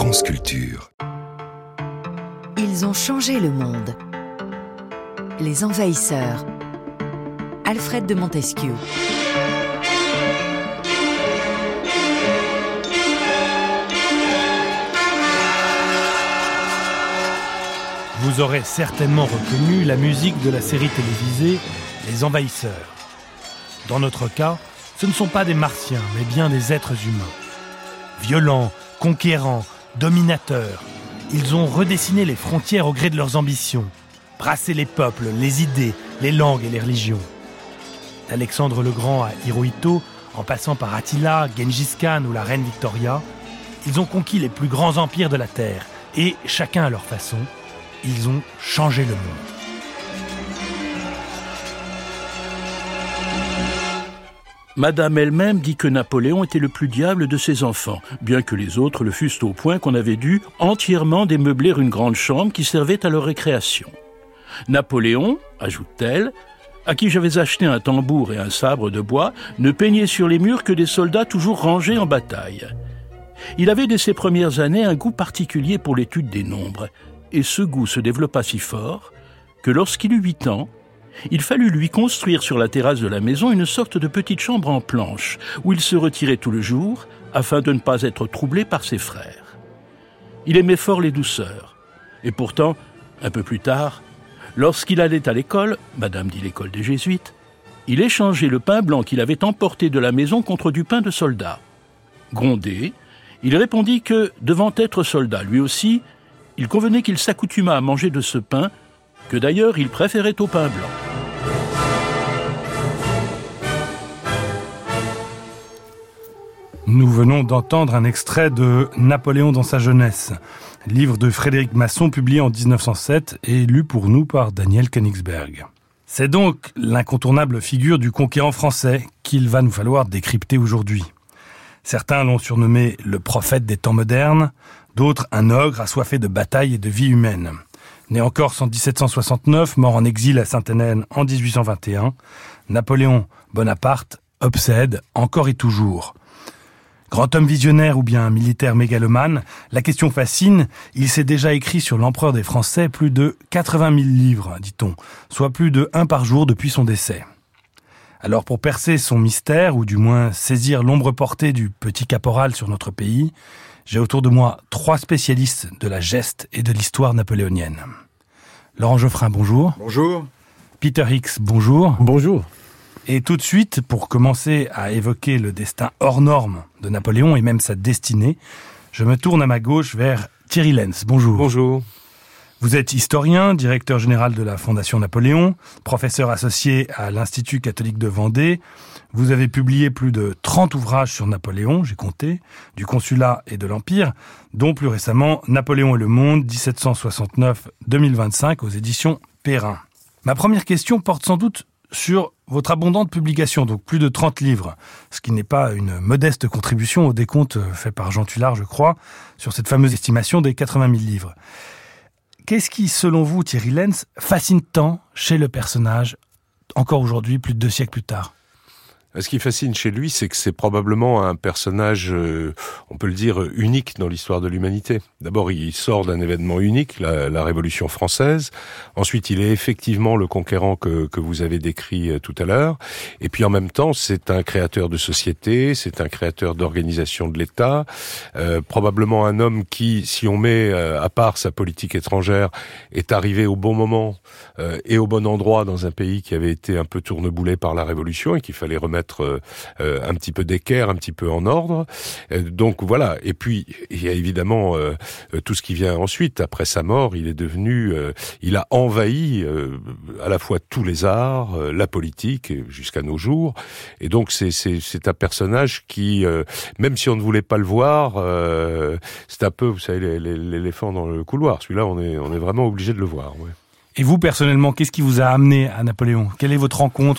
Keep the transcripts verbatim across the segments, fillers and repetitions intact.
France Culture. Ils ont changé le monde. Les envahisseurs. Alfred de Montesquieu. Vous aurez certainement reconnu la musique de la série télévisée Les Envahisseurs. Dans notre cas, ce ne sont pas des martiens, mais bien des êtres humains. Violents, conquérants, dominateurs, ils ont redessiné les frontières au gré de leurs ambitions, brassé les peuples, les idées, les langues et les religions. D'Alexandre le Grand à Hirohito, en passant par Attila, Gengis Khan ou la reine Victoria, ils ont conquis les plus grands empires de la Terre et, chacun à leur façon, ils ont changé le monde. Madame elle-même dit que Napoléon était le plus diable de ses enfants, bien que les autres le fussent au point qu'on avait dû entièrement démeubler une grande chambre qui servait à leur récréation. Napoléon, ajoute-t-elle, à qui j'avais acheté un tambour et un sabre de bois, ne peignait sur les murs que des soldats toujours rangés en bataille. Il avait dès ses premières années un goût particulier pour l'étude des nombres, et ce goût se développa si fort que lorsqu'il eut huit ans, il fallut lui construire sur la terrasse de la maison une sorte de petite chambre en planches où il se retirait tout le jour afin de ne pas être troublé par ses frères. Il aimait fort les douceurs. Et pourtant, un peu plus tard, lorsqu'il allait à l'école, madame dit l'école des Jésuites, il échangeait le pain blanc qu'il avait emporté de la maison contre du pain de soldat. Grondé, il répondit que, devant être soldat lui aussi, il convenait qu'il s'accoutumât à manger de ce pain, que d'ailleurs il préférait au pain blanc. Nous venons d'entendre un extrait de Napoléon dans sa jeunesse, livre de Frédéric Masson publié en dix-neuf cent sept et lu pour nous par Daniel Königsberg. C'est donc l'incontournable figure du conquérant français qu'il va nous falloir décrypter aujourd'hui. Certains l'ont surnommé le prophète des temps modernes, d'autres un ogre assoiffé de bataille et de vie humaine. Né en Corse en dix-sept cent soixante-neuf, mort en exil à Sainte-Hélène en dix-huit cent vingt et un, Napoléon Bonaparte obsède encore et toujours. Grand homme visionnaire ou bien militaire mégalomane, la question fascine, il s'est déjà écrit sur l'empereur des Français plus de quatre-vingt mille livres, dit-on, soit plus de un par jour depuis son décès. Alors pour percer son mystère, ou du moins saisir l'ombre portée du petit caporal sur notre pays, j'ai autour de moi trois spécialistes de la geste et de l'histoire napoléonienne. Laurent Geoffrin, bonjour. Bonjour. Peter Hicks, bonjour. Bonjour. Et tout de suite, pour commencer à évoquer le destin hors norme de Napoléon et même sa destinée, je me tourne à ma gauche vers Thierry Lenz. Bonjour. Bonjour. Vous êtes historien, directeur général de la Fondation Napoléon, professeur associé à l'Institut catholique de Vendée. Vous avez publié plus de trente ouvrages sur Napoléon, j'ai compté, du Consulat et de l'Empire, dont plus récemment Napoléon et le monde, dix-sept cent soixante-neuf à deux mille vingt-cinq aux éditions Perrin. Ma première question porte sans doute sur votre abondante publication, donc plus de trente livres, ce qui n'est pas une modeste contribution au décompte fait par Jean Tullard, je crois, sur cette fameuse estimation des quatre-vingt mille livres. Qu'est-ce qui, selon vous, Thierry Lenz, fascine tant chez le personnage, encore aujourd'hui, plus de deux siècles plus tard ? Ce qui fascine chez lui, c'est que c'est probablement un personnage, euh, on peut le dire, unique dans l'histoire de l'humanité. D'abord, il sort d'un événement unique, la, la Révolution française. Ensuite, il est effectivement le conquérant que, que vous avez décrit euh, tout à l'heure. Et puis, en même temps, c'est un créateur de société, c'est un créateur d'organisation de l'État. Euh, probablement un homme qui, si on met euh, à part sa politique étrangère, est arrivé au bon moment euh, et au bon endroit dans un pays qui avait été un peu tourneboulé par la Révolution et qu'il fallait remettre Euh, euh, un petit peu d'équerre, un petit peu en ordre. Euh, donc voilà. Et puis il y a évidemment euh, tout ce qui vient ensuite. Après sa mort, il est devenu, euh, il a envahi euh, à la fois tous les arts, euh, la politique jusqu'à nos jours. Et donc c'est c'est c'est un personnage qui, euh, même si on ne voulait pas le voir, euh, c'est un peu, vous savez, l'éléphant dans le couloir. Celui-là, on est on est vraiment obligé de le voir. Ouais. Et vous personnellement, qu'est-ce qui vous a amené à Napoléon ? Quelle est votre rencontre ?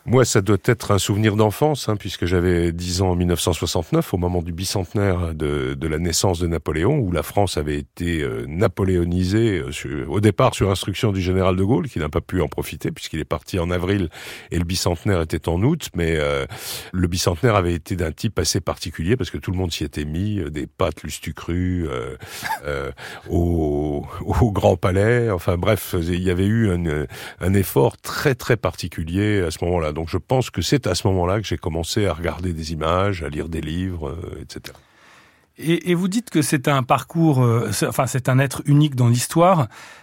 Moi, ça doit être un souvenir d'enfance, hein, puisque j'avais dix ans en mille neuf cent soixante-neuf, au moment du bicentenaire de, de la naissance de Napoléon, où la France avait été euh, napoléonisée euh, sur, au départ sur instruction du général de Gaulle, qui n'a pas pu en profiter, puisqu'il est parti en avril et le bicentenaire était en août, mais euh, le bicentenaire avait été d'un type assez particulier, parce que tout le monde s'y était mis, euh, des pâtes lustucrues euh, euh, au, au Grand Palais, enfin bref, il y avait eu un, un effort très très particulier à ce moment-là. Donc je pense que c'est à ce moment-là que j'ai commencé à regarder des images, à lire des livres, euh, et cetera. Et, et vous dites que c'est un parcours, euh, c'est, enfin c'est un être unique dans l'histoire.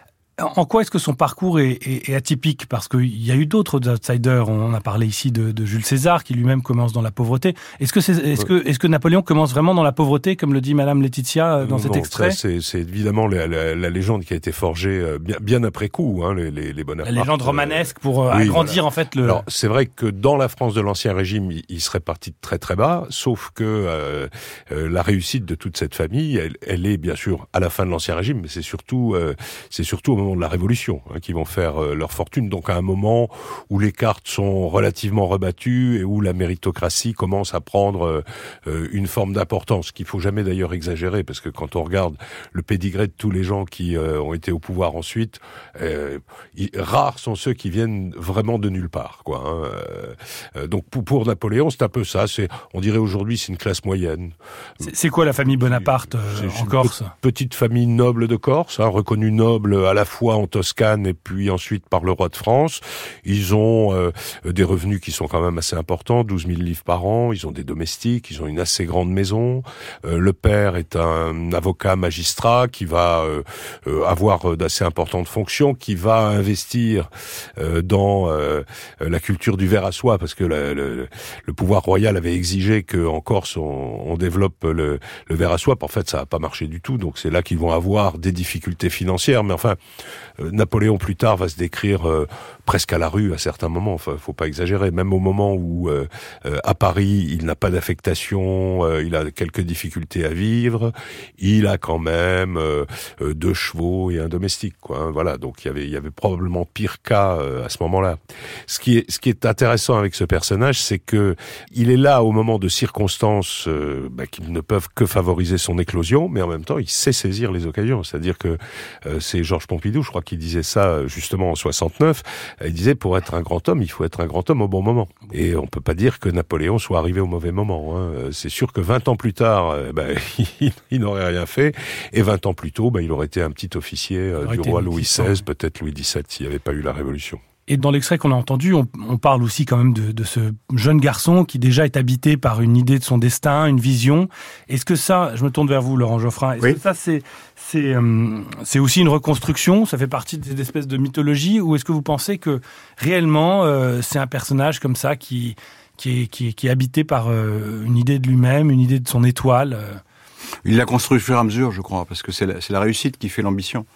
En quoi est-ce que son parcours est, est, est atypique ? Parce qu'il y a eu d'autres outsiders. On a parlé ici de, de Jules César, qui lui-même commence dans la pauvreté. Est-ce que, c'est, est-ce que, est-ce que Napoléon commence vraiment dans la pauvreté, comme le dit Madame Laetitia dans non, cet extrait ? c'est, c'est évidemment la, la, la légende qui a été forgée bien, bien après coup, hein, les, les, les Bonaparte. La légende romanesque pour euh, oui, agrandir voilà. en fait le... Alors, c'est vrai que dans la France de l'Ancien Régime, il, il serait parti de très très bas, sauf que euh, euh, la réussite de toute cette famille, elle, elle est bien sûr à la fin de l'Ancien Régime, mais c'est surtout, euh, c'est surtout au moment de la Révolution hein, qui vont faire euh, leur fortune. Donc à un moment où les cartes sont relativement rebattues et où la méritocratie commence à prendre euh, une forme d'importance, qu'il faut jamais d'ailleurs exagérer, parce que quand on regarde le pédigré de tous les gens qui euh, ont été au pouvoir ensuite, euh, il, rares sont ceux qui viennent vraiment de nulle part, quoi. Hein. Euh, donc pour, pour Napoléon, c'est un peu ça. C'est, on dirait aujourd'hui, c'est une classe moyenne. C'est, c'est quoi la famille Bonaparte euh, c'est en Corse ? Pe- Petite famille noble de Corse, hein, reconnue noble à la fois en Toscane et puis ensuite par le roi de France. Ils ont euh, des revenus qui sont quand même assez importants, douze mille livres par an. Ils ont des domestiques, ils ont une assez grande maison. Euh, le père est un avocat magistrat qui va euh, euh, avoir d'assez importantes fonctions, qui va investir euh, dans euh, la culture du verre à soie, parce que la, le, le pouvoir royal avait exigé qu'en Corse on, on développe le, le verre à soie. En fait, ça n'a pas marché du tout, donc c'est là qu'ils vont avoir des difficultés financières. Mais enfin, euh, Napoléon plus tard va se décrire euh, presque à la rue à certains moments. Enfin, faut pas exagérer. Même au moment où euh, euh, à Paris, il n'a pas d'affectation, euh, il a quelques difficultés à vivre, il a quand même euh, euh, deux chevaux et un domestique, quoi. Hein, voilà. Donc il y avait, il y avait probablement pire cas euh, à ce moment-là. Ce qui est, ce qui est intéressant avec ce personnage, c'est que il est là au moment de circonstances euh, bah, qui ne peuvent que favoriser son éclosion, mais en même temps, il sait saisir les occasions. C'est-à-dire que euh, c'est Georges Pompidou, je crois, qui disait ça justement en soixante-neuf. Il disait, pour être un grand homme, il faut être un grand homme au bon moment. Et on peut pas dire que Napoléon soit arrivé au mauvais moment. Hein. C'est sûr que vingt ans plus tard, euh, bah, il, il n'aurait rien fait, et vingt ans plus tôt, bah, il aurait été un petit officier euh, du roi Louis seize, peut-être Louis dix-sept, s'il n'y avait pas eu la Révolution. Et dans l'extrait qu'on a entendu, on, on parle aussi quand même de, de ce jeune garçon qui déjà est habité par une idée de son destin, une vision. Est-ce que ça, je me tourne vers vous, Laurent Geoffrin, est-ce oui. que ça c'est c'est euh, c'est aussi une reconstruction, ça fait partie des espèces de mythologie, ou est-ce que vous pensez que réellement euh, c'est un personnage comme ça qui qui est qui est, qui est habité par euh, une idée de lui-même, une idée de son étoile euh... Il l'a construit au fur et à mesure, je crois, parce que c'est la, c'est la réussite qui fait l'ambition.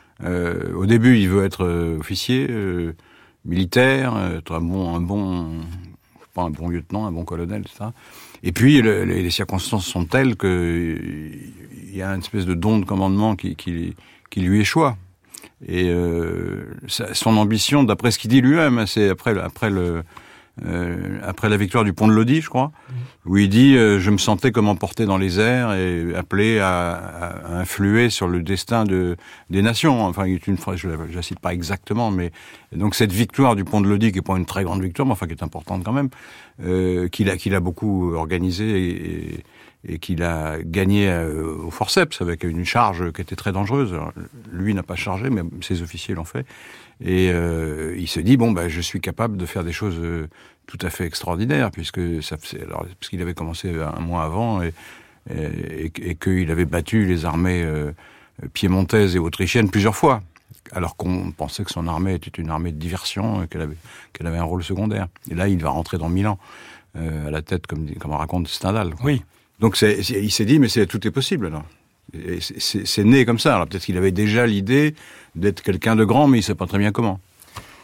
Euh, au début, il veut être euh, officier. Euh, militaire, être un bon, un bon, je sais pas, un bon lieutenant, un bon colonel, et cetera. Et puis, le, les, les circonstances sont telles que il y a une espèce de don de commandement qui, qui, qui lui échoit. Et euh, son ambition, d'après ce qu'il dit lui-même, c'est après, après le, euh, après la victoire du pont de Lodi, je crois, où il dit euh, « Je me sentais comme emporté dans les airs et appelé à, à influer sur le destin de, des nations. » Enfin, il est une phrase, je ne la cite pas exactement, mais donc cette victoire du pont de Lodi, qui n'est pas une très grande victoire, mais enfin qui est importante quand même, euh, qu'il a, qu'il a beaucoup organisé et, et, et qu'il a gagné euh, au forceps avec une charge qui était très dangereuse. Alors, lui n'a pas chargé, mais ses officiers l'ont fait. Et euh, il se dit bon ben je suis capable de faire des choses euh, tout à fait extraordinaires, puisque ça alors parce qu'il avait commencé un mois avant et et, et, et qu'il avait battu les armées euh, piémontaises et autrichiennes plusieurs fois, alors qu'on pensait que son armée était une armée de diversion, qu'elle avait qu'elle avait un rôle secondaire. Et là il va rentrer dans Milan euh, à la tête, comme comme on raconte Stendhal. Oui. Donc c'est, c'est, il s'est dit mais c'est tout est possible alors. Et c'est, c'est, c'est né comme ça. Alors peut-être qu'il avait déjà l'idée d'être quelqu'un de grand, mais il ne sait pas très bien comment.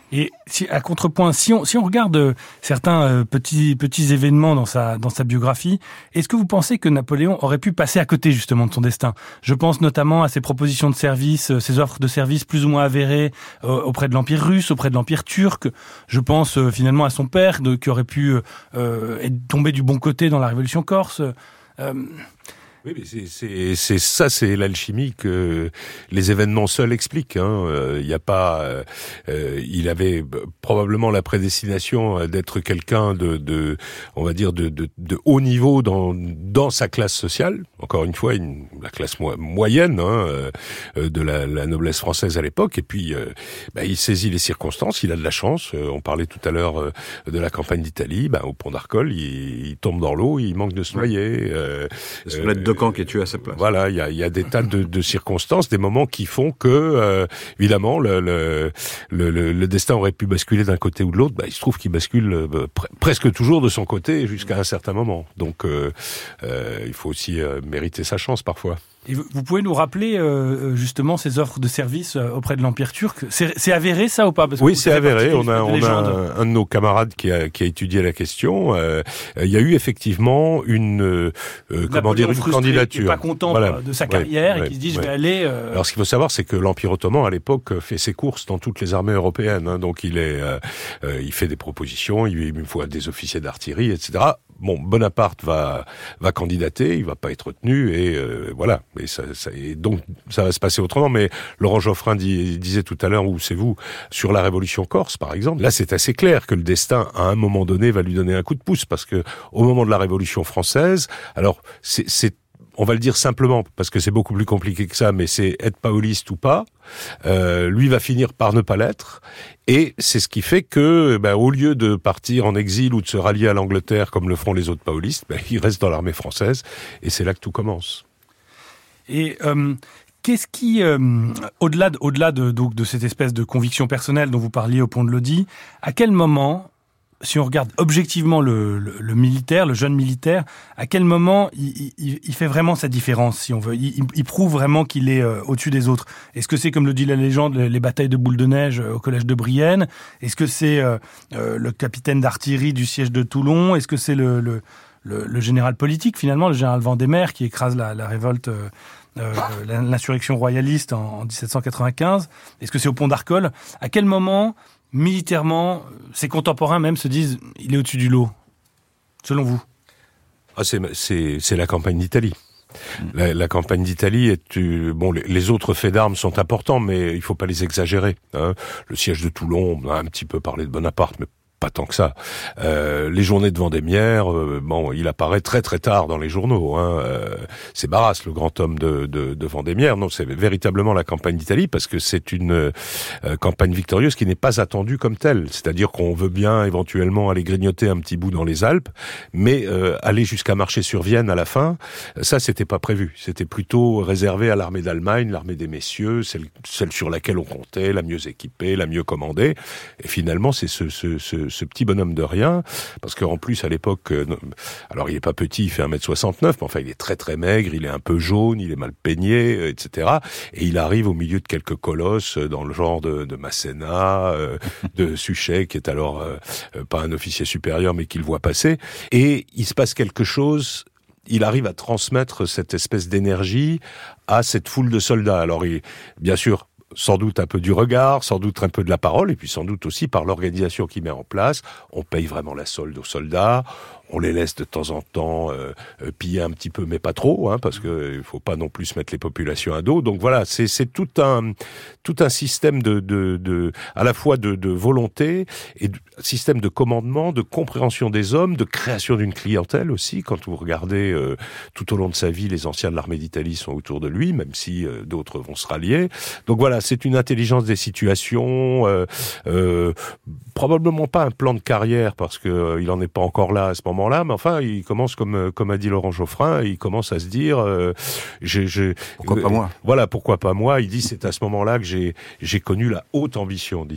Et si, à contrepoint, si on, si on regarde euh, certains euh, petits, petits événements dans sa, dans sa biographie, est-ce que vous pensez que Napoléon aurait pu passer à côté justement de son destin ? Je pense notamment à ses propositions de service, euh, ses offres de service plus ou moins avérées euh, auprès de l'Empire russe, auprès de l'Empire turc. Je pense euh, finalement à son père de, qui aurait pu euh, être tombé du bon côté dans la Révolution corse. Euh, Oui, mais c'est, c'est, c'est ça, c'est l'alchimie que les événements seuls expliquent. Hein. Il y a pas, euh, il avait probablement la prédestination d'être quelqu'un de, de, on va dire de, de, de haut niveau dans dans sa classe sociale. Encore une fois, une, la classe mo- moyenne hein, euh, de la, la noblesse française à l'époque. Et puis, euh, bah, il saisit les circonstances. Il a de la chance. Euh, on parlait tout à l'heure euh, de la campagne d'Italie. Bah, au pont d'Arcole, il, il tombe dans l'eau. Il manque de se noyer. Euh, euh, de camp qui est tué à sa place. Voilà, il y a, y a des tas de, de circonstances, des moments qui font que, euh, évidemment, le, le, le, le destin aurait pu basculer d'un côté ou de l'autre. Bah, il se trouve qu'il bascule euh, pre- presque toujours de son côté jusqu'à un certain moment. Donc, euh, euh, il faut aussi euh, mériter sa chance parfois. Et vous pouvez nous rappeler euh, justement ces offres de service auprès de l'Empire turc ? C'est, c'est avéré ça ou pas ? Parce que oui, c'est avéré. On a, on a un, un de nos camarades qui a, qui a étudié la question. Euh, il y a eu effectivement une, euh, comment dire, une candidature. Qui n'est pas content voilà. de sa carrière ouais, et ouais, qui se dit ouais. je vais aller. Euh... Alors, ce qu'il faut savoir, c'est que l'Empire ottoman à l'époque fait ses courses dans toutes les armées européennes. Hein, donc, il est, euh, euh, il fait des propositions. Il, il faut des officiers d'artillerie, et cetera. Bon, Bonaparte va va candidater, il va pas être retenu et euh, voilà. Et ça, ça et donc ça va se passer autrement. Mais Laurent Geoffrin dit, disait tout à l'heure, ou c'est vous, sur la Révolution corse, par exemple. Là, c'est assez clair que le destin, à un moment donné, va lui donner un coup de pouce parce que au moment de la Révolution française, alors c'est, c'est on va le dire simplement, parce que c'est beaucoup plus compliqué que ça, mais c'est être pauliste ou pas. Euh, lui va finir par ne pas l'être. Et c'est ce qui fait que, ben, au lieu de partir en exil ou de se rallier à l'Angleterre comme le font les autres paullistes, ben, il reste dans l'armée française. Et c'est là que tout commence. Et... Euh... Qu'est-ce qui, euh, au-delà, de, au-delà de, donc, de cette espèce de conviction personnelle dont vous parliez au Pont de Lodi, à quel moment, si on regarde objectivement le, le, le militaire, le jeune militaire, à quel moment il, il, il fait vraiment sa différence, si on veut, il, il prouve vraiment qu'il est euh, au-dessus des autres? Est-ce que c'est, comme le dit la légende, les, les batailles de boules de neige euh, au collège de Brienne? Est-ce que c'est euh, euh, le capitaine d'artillerie du siège de Toulon? Est-ce que c'est le, le, le, le général politique, finalement, le général Vendémer, qui écrase la, la révolte euh, Euh, l'insurrection royaliste en, en dix-sept cent quatre-vingt-quinze? Est-ce que c'est au pont d'Arcole? À quel moment, militairement, ses contemporains même se disent il est au-dessus du lot, selon vous? Ah, c'est, c'est, c'est la campagne d'Italie. La, la campagne d'Italie est euh, bon. Les, les autres faits d'armes sont importants, mais il faut pas les exagérer. Hein. Le siège de Toulon, on a un petit peu parlé de Bonaparte, mais pas tant que ça. Euh, les journées de Vendémiaire, euh, bon, il apparaît très très tard dans les journaux. Hein. Euh, c'est Barras, le grand homme de, de, de Vendémiaire. Non, c'est véritablement la campagne d'Italie parce que c'est une euh, campagne victorieuse qui n'est pas attendue comme telle. C'est-à-dire qu'on veut bien éventuellement aller grignoter un petit bout dans les Alpes, mais euh, aller jusqu'à marcher sur Vienne à la fin, ça c'était pas prévu. C'était plutôt réservé à l'armée d'Allemagne, l'armée des messieurs, celle, celle sur laquelle on comptait, la mieux équipée, la mieux commandée. Et finalement, c'est ce, ce, ce ce petit bonhomme de rien, parce qu'en plus, à l'époque, euh, alors il est pas petit, il fait un mètre soixante-neuf, mais enfin, il est très très maigre, il est un peu jaune, il est mal peigné, euh, et cetera. Et il arrive au milieu de quelques colosses, euh, dans le genre de, de Masséna, euh, de Suchet, qui est alors euh, euh, pas un officier supérieur, mais qui le voit passer. Et il se passe quelque chose, il arrive à transmettre cette espèce d'énergie à cette foule de soldats. Alors, il, bien sûr, sans doute un peu du regard, sans doute un peu de la parole, et puis sans doute aussi par l'organisation qu'il met en place. On paye vraiment la solde aux soldats, on les laisse de temps en temps euh, euh, piller un petit peu, mais pas trop, hein, parce que il faut pas non plus mettre les populations à dos. Donc voilà, c'est, c'est tout un tout un système de, de, de à la fois de, de volonté et de, système de commandement, de compréhension des hommes, de création d'une clientèle aussi. Quand vous regardez euh, tout au long de sa vie, les anciens de l'armée d'Italie sont autour de lui, même si euh, d'autres vont se rallier. Donc voilà, c'est une intelligence des situations, euh, euh, probablement pas un plan de carrière parce que euh, il en est pas encore là à ce moment là, mais enfin, il commence comme comme a dit Laurent Geoffrin, il commence à se dire, euh, j'ai, j'ai, pourquoi euh, pas moi. Voilà, pourquoi pas moi. Il dit c'est à ce moment-là que j'ai j'ai connu la haute ambition, dit-il.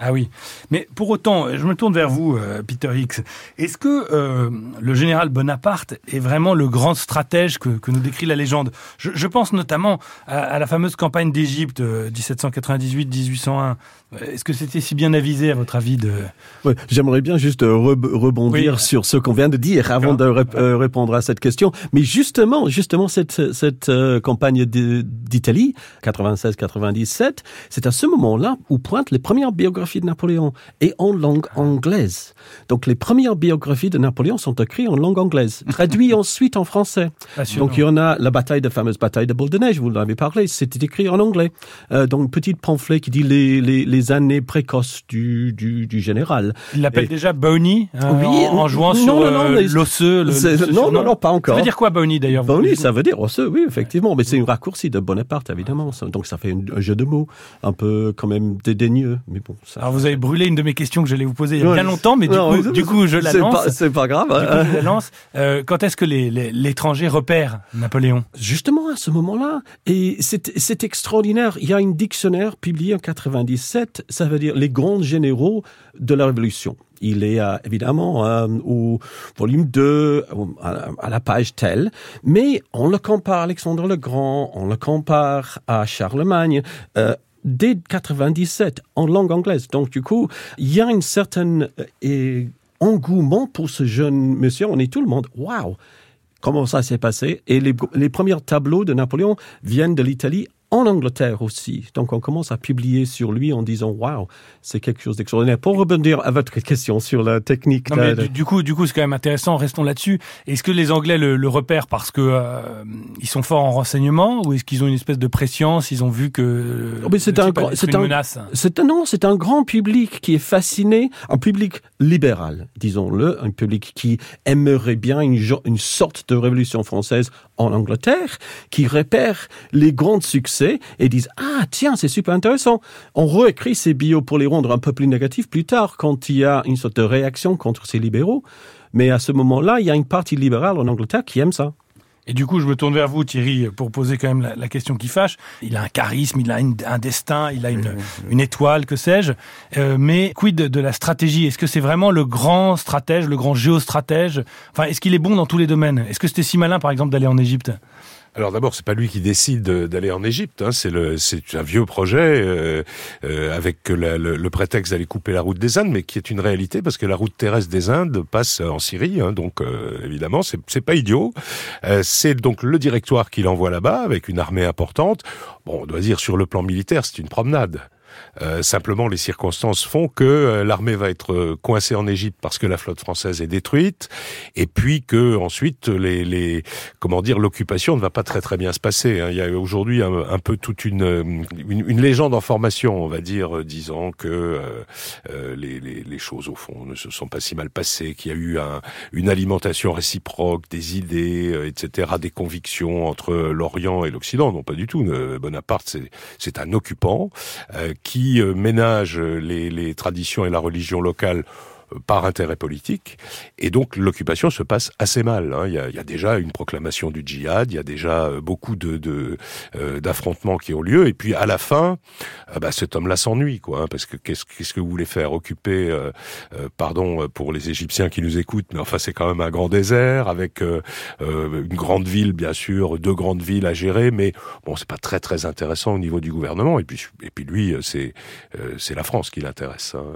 Ah oui, mais pour autant, je me tourne vers vous, euh, Peter Hicks. Est-ce que euh, le général Bonaparte est vraiment le grand stratège que, que nous décrit la légende ? je, je pense notamment à, à la fameuse campagne d'Égypte, euh, dix-sept cent quatre-vingt-dix-huit à dix-huit cent un. Est-ce que c'était si bien avisé, à votre avis de... Ouais, j'aimerais bien juste re- rebondir oui. sur ce qu'on vient de dire avant de rep- euh, répondre à cette question. Mais justement, justement, cette, cette euh, campagne de, d'Italie, quatre-vingt-seize quatre-vingt-dix-sept, c'est à ce moment-là où pointent les premières biographies de Napoléon, et en langue anglaise. Donc les premières biographies de Napoléon sont écrites en langue anglaise, traduites ensuite en français. Donc il y en a la bataille, la fameuse bataille de Boule-de-Neige, vous l'avez parlé, c'était écrit en anglais. Euh, donc petit pamphlet qui dit les, les, les années précoces du, du, du général. Il l'appelle et... déjà Boney, hein, oui, en, en jouant non, sur non, non, euh, l'osseux. Le, l'osseux non, non, non, pas encore. Ça veut dire quoi Boney d'ailleurs? Boney, ça veut dire osseux, oui, effectivement, mais c'est une raccourci de Bonaparte, évidemment. Donc ça fait un jeu de mots, un peu quand même dédaigneux, mais bon. Ça... Alors vous avez brûlé une de mes questions que j'allais vous poser il y a ouais. bien longtemps, mais du, non, coup, du coup je la c'est lance. Pas, c'est pas grave. Du coup, je la lance. Euh, quand est-ce que les, les, l'étranger repère Napoléon? Justement à ce moment-là, et c'est, c'est extraordinaire. Il y a un dictionnaire publié en quatre-vingt-dix-sept, ça veut dire les grands généraux de la Révolution. Il est euh, évidemment euh, au volume deux, à, à la page telle, mais on le compare à Alexandre le Grand, on le compare à Charlemagne, euh, dès quatre-vingt-dix-sept, en langue anglaise. Donc du coup, il y a une certaine euh, engouement pour ce jeune monsieur. On est tout le monde, waouh, comment ça s'est passé? Et les, les premiers tableaux de Napoléon viennent de l'Italie, en Angleterre aussi. Donc, on commence à publier sur lui en disant « Waouh, c'est quelque chose d'extraordinaire ». Pour rebondir à votre question sur la technique... Non, mais de... du, coup, du coup, c'est quand même intéressant. Restons là-dessus. Est-ce que les Anglais le, le repèrent parce que euh, ils sont forts en renseignement, ou est-ce qu'ils ont une espèce de préscience? Ils ont vu que oh, mais c'est, un, c'est c'est une un, menace. C'est un, non, c'est un grand public qui est fasciné, un public libéral, disons-le, un public qui aimerait bien une, une sorte de révolution française en Angleterre, qui repère les grands succès et disent « Ah, tiens, c'est super intéressant ». On réécrit ces bios pour les rendre un peu plus négatifs plus tard, quand il y a une sorte de réaction contre ces libéraux. Mais à ce moment-là, il y a une partie libérale en Angleterre qui aime ça. Et du coup, je me tourne vers vous, Thierry, pour poser quand même la, la question qui fâche. Il a un charisme, il a une, un destin, il a une, une étoile, que sais-je. Euh, mais quid de, de la stratégie? Est-ce que c'est vraiment le grand stratège, le grand géostratège? Enfin, est-ce qu'il est bon dans tous les domaines? Est-ce que c'était si malin, par exemple, d'aller en Égypte? Alors d'abord, c'est pas lui qui décide d'aller en Égypte. Hein, c'est le, c'est un vieux projet euh, euh, avec la, le, le prétexte d'aller couper la route des Indes, mais qui est une réalité parce que la route terrestre des Indes passe en Syrie. Hein, donc euh, évidemment, c'est, c'est pas idiot. Euh, c'est donc le directoire qui l'envoie là-bas avec une armée importante. Bon, on doit dire sur le plan militaire, c'est une promenade. Euh, simplement, les circonstances font que euh, l'armée va être euh, coincée en Égypte parce que la flotte française est détruite, et puis que ensuite, les, les, comment dire, l'occupation ne va pas très très bien se passer. Hein. Il y a aujourd'hui un, un peu toute une, une, une légende en formation, on va dire, euh, disant que euh, euh, les, les, les choses au fond ne se sont pas si mal passées, qu'il y a eu un, une alimentation réciproque, des idées, euh, et cetera, des convictions entre l'Orient et l'Occident. Non, pas du tout. Bonaparte, c'est, c'est un occupant euh, qui ménage les, les traditions et la religion locale par intérêt politique, et donc l'occupation se passe assez mal. Hein. Il y a, il y a déjà une proclamation du djihad, il y a déjà beaucoup de, de euh, d'affrontements qui ont lieu, et puis à la fin, euh, bah, cet homme-là s'ennuie, quoi, hein, parce que qu'est-ce, qu'est-ce que vous voulez faire? Occuper, euh, euh, pardon pour les Égyptiens qui nous écoutent, mais enfin c'est quand même un grand désert avec euh, euh, une grande ville, bien sûr, deux grandes villes à gérer, mais bon, c'est pas très très intéressant au niveau du gouvernement. Et puis et puis lui, c'est euh, c'est la France qui l'intéresse. Hein.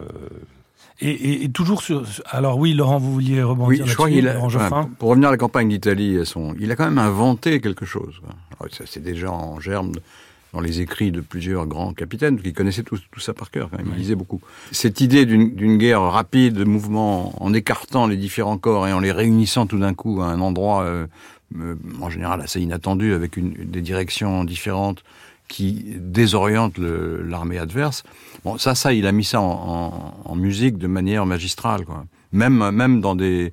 Et, et, et toujours sur... Alors oui, Laurent, vous vouliez rebondir oui, là-dessus, je crois qu'il a, Laurent Geoffrin. Pour revenir à la campagne d'Italie, son, il a quand même inventé quelque chose. Alors, ça, c'est déjà en germe dans les écrits de plusieurs grands capitaines, qui connaissaient tout, tout ça par cœur, quand même, ils lisaient beaucoup. Cette idée d'une, d'une guerre rapide, de mouvement, en écartant les différents corps et en les réunissant tout d'un coup à un endroit, euh, euh, en général assez inattendu, avec une, des directions différentes, qui désoriente le, l'armée adverse. Bon, ça, ça, il a mis ça en, en, en musique de manière magistrale, quoi. Même, même dans des,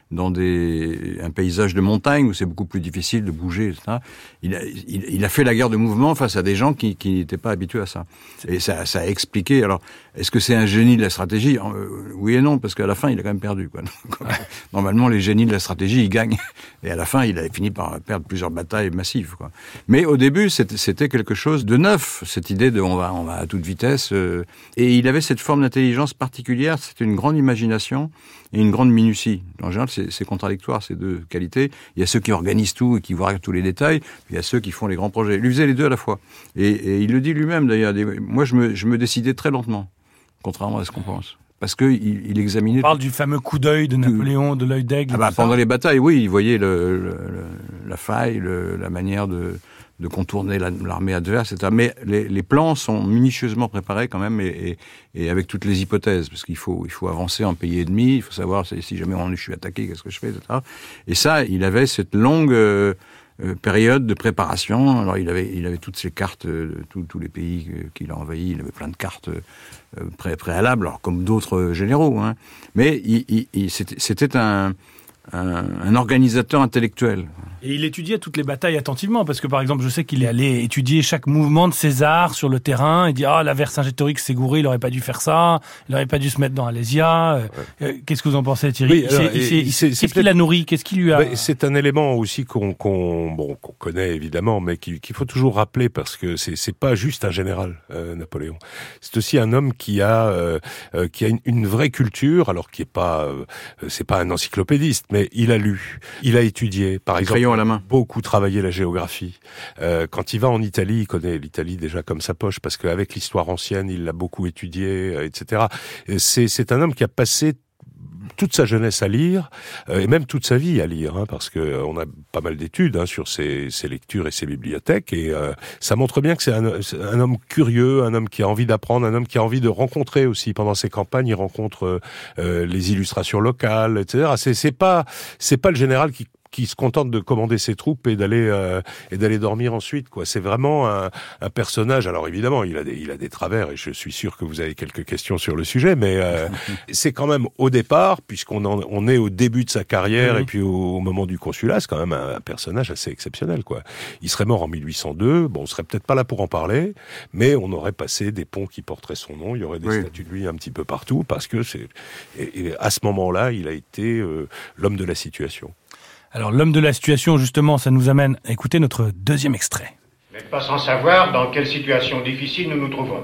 dans des, un paysage de montagne où c'est beaucoup plus difficile de bouger, et cetera. Il a, il, il a fait la guerre de mouvement face à des gens qui, qui n'étaient pas habitués à ça. Et ça, ça a expliqué. Alors, est-ce que c'est un génie de la stratégie ? euh, Oui et non, parce qu'à la fin, il a quand même perdu, quoi. Donc, normalement, les génies de la stratégie, ils gagnent. Et à la fin, il avait fini par perdre plusieurs batailles massives, quoi. Mais au début, c'était, c'était quelque chose de neuf, cette idée de on va, on va à toute vitesse. Euh, et il avait cette forme d'intelligence particulière. C'était une grande imagination et une grande minutie. En général, c'est, c'est contradictoire, ces deux qualités. Il y a ceux qui organisent tout et qui voient tous les détails, puis il y a ceux qui font les grands projets. Il lui faisait les deux à la fois. Et, et il le dit lui-même, d'ailleurs. Moi, je me, je me décidais très lentement, contrairement à ce qu'on pense. Parce que il, il examinait... On parle du fameux coup d'œil de Napoléon, de l'œil d'aigle. Ah bah, pendant les batailles, oui, il voyait le, le, le, la faille, le, la manière de... de contourner la, l'armée adverse, et cetera. Mais les, les plans sont minutieusement préparés quand même, et, et, et avec toutes les hypothèses, parce qu'il faut, il faut avancer en pays ennemi, il faut savoir si, si jamais on, je suis attaqué, qu'est-ce que je fais, et cetera. Et ça, il avait cette longue euh, euh, période de préparation. Alors il avait, il avait toutes ces cartes de tous, tous les pays qu'il a envahis, il avait plein de cartes euh, pré, préalables, alors comme d'autres généraux, hein. Mais il, il, il, c'était, c'était un... Un, un organisateur intellectuel. Et il étudiait toutes les batailles attentivement, parce que par exemple, je sais qu'il est allé étudier chaque mouvement de César sur le terrain, et dit ah, la Vercingétorix s'est gouré, il aurait pas dû faire ça, il aurait pas dû se mettre dans Alésia. Ouais. Qu'est-ce que vous en pensez, Thierry? Oui, alors, il s'est, il s'est, c'est, c'est Qu'est-ce qu'il a nourri? Qu'est-ce qui lui a... Ben, c'est un élément aussi qu'on, qu'on, bon, qu'on connaît évidemment, mais qu'il, qu'il faut toujours rappeler, parce que c'est, c'est pas juste un général, euh, Napoléon. C'est aussi un homme qui a, euh, euh, qui a une, une vraie culture, alors qui est pas, euh, c'est pas un encyclopédiste, mais il a lu, il a étudié, par exemple, crayon à la main, beaucoup travaillé la géographie. Euh, quand il va en Italie, il connaît l'Italie déjà comme sa poche, parce qu'avec l'histoire ancienne, il l'a beaucoup étudié, euh, et cetera. Et c'est, c'est un homme qui a passé toute sa jeunesse à lire, euh, et même toute sa vie à lire, hein, parce que euh, on a pas mal d'études hein, sur ses, ses lectures et ses bibliothèques, et euh, ça montre bien que c'est un, c'est un homme curieux, un homme qui a envie d'apprendre, un homme qui a envie de rencontrer aussi. Pendant ses campagnes, il rencontre euh, les illustrations locales, et cetera. C'est, c'est pas, c'est pas le général qui qui se contente de commander ses troupes et d'aller euh, et d'aller dormir ensuite, quoi. C'est vraiment un, un personnage. Alors évidemment, il a des il a des travers, et je suis sûr que vous avez quelques questions sur le sujet, mais euh, c'est quand même au départ, puisqu'on en, on est au début de sa carrière, mmh. et puis au, au moment du consulat, c'est quand même un, un personnage assez exceptionnel, quoi. Il serait mort en mille huit cent deux. Bon, on serait peut-être pas là pour en parler, mais on aurait passé des ponts qui porteraient son nom. Il y aurait des oui. statues de lui un petit peu partout, parce que c'est et, et à ce moment-là, il a été euh, l'homme de la situation. Alors, l'homme de la situation, justement, ça nous amène à écouter notre deuxième extrait. Vous n'êtes pas sans savoir dans quelle situation difficile nous nous trouvons.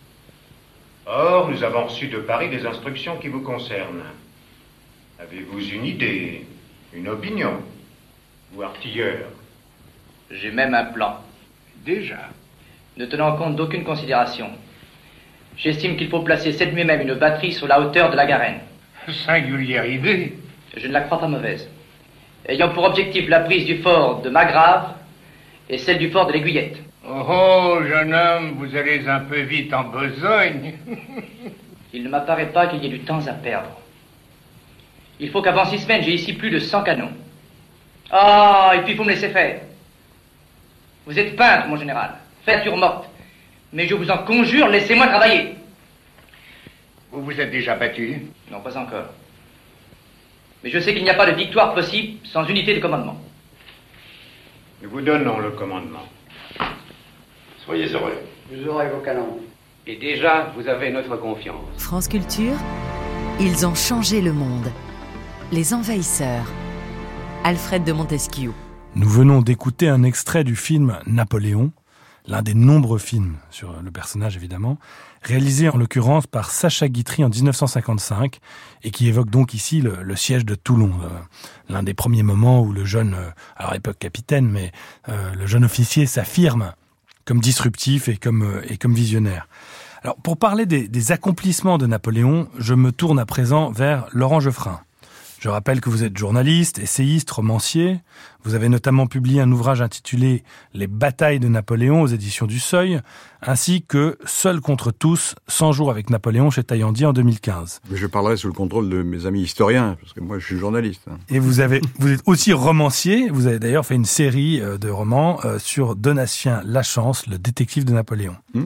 Or, nous avons reçu de Paris des instructions qui vous concernent. Avez-vous une idée, une opinion, vous artilleur? J'ai même un plan. Déjà. Ne tenant compte d'aucune considération, j'estime qu'il faut placer cette nuit même une batterie sur la hauteur de la Garenne. Singulière idée. Je ne la crois pas mauvaise. Ayant pour objectif la prise du fort de Magrave et celle du fort de l'Aiguillette. Oh, jeune homme, vous allez un peu vite en besogne. Il ne m'apparaît pas qu'il y ait du temps à perdre. Il faut qu'avant six semaines, j'ai ici plus de cent canons. Ah, et puis il faut me laisser faire. Vous êtes peintre, mon général, faiture morte. Mais je vous en conjure, laissez-moi travailler. Vous vous êtes déjà battu? Non, pas encore. Mais je sais qu'il n'y a pas de victoire possible sans unité de commandement. Nous vous donnons le commandement. Soyez heureux. Vous aurez vos canons. Et déjà, vous avez notre confiance. France Culture, ils ont changé le monde. Les envahisseurs. Alfred de Montesquieu. Nous venons d'écouter un extrait du film Napoléon, l'un des nombreux films sur le personnage évidemment, réalisé en l'occurrence par Sacha Guitry en dix-neuf cent cinquante-cinq, et qui évoque donc ici le, le siège de Toulon, euh, l'un des premiers moments où le jeune, euh, alors à l'époque capitaine, mais euh, le jeune officier s'affirme comme disruptif et comme, euh, et comme visionnaire. Alors pour parler des, des accomplissements de Napoléon, je me tourne à présent vers Laurent Geoffrin. Je rappelle que vous êtes journaliste, essayiste, romancier. Vous avez notamment publié un ouvrage intitulé « Les batailles de Napoléon » aux éditions du Seuil, ainsi que « Seul contre tous, cent jours avec Napoléon » chez Taillandier en deux mille quinze. Mais je parlerai sous le contrôle de mes amis historiens, parce que moi je suis journaliste. Et vous avez, vous êtes aussi romancier. Vous avez d'ailleurs fait une série de romans sur Donatien Lachance, le détective de Napoléon. Mmh.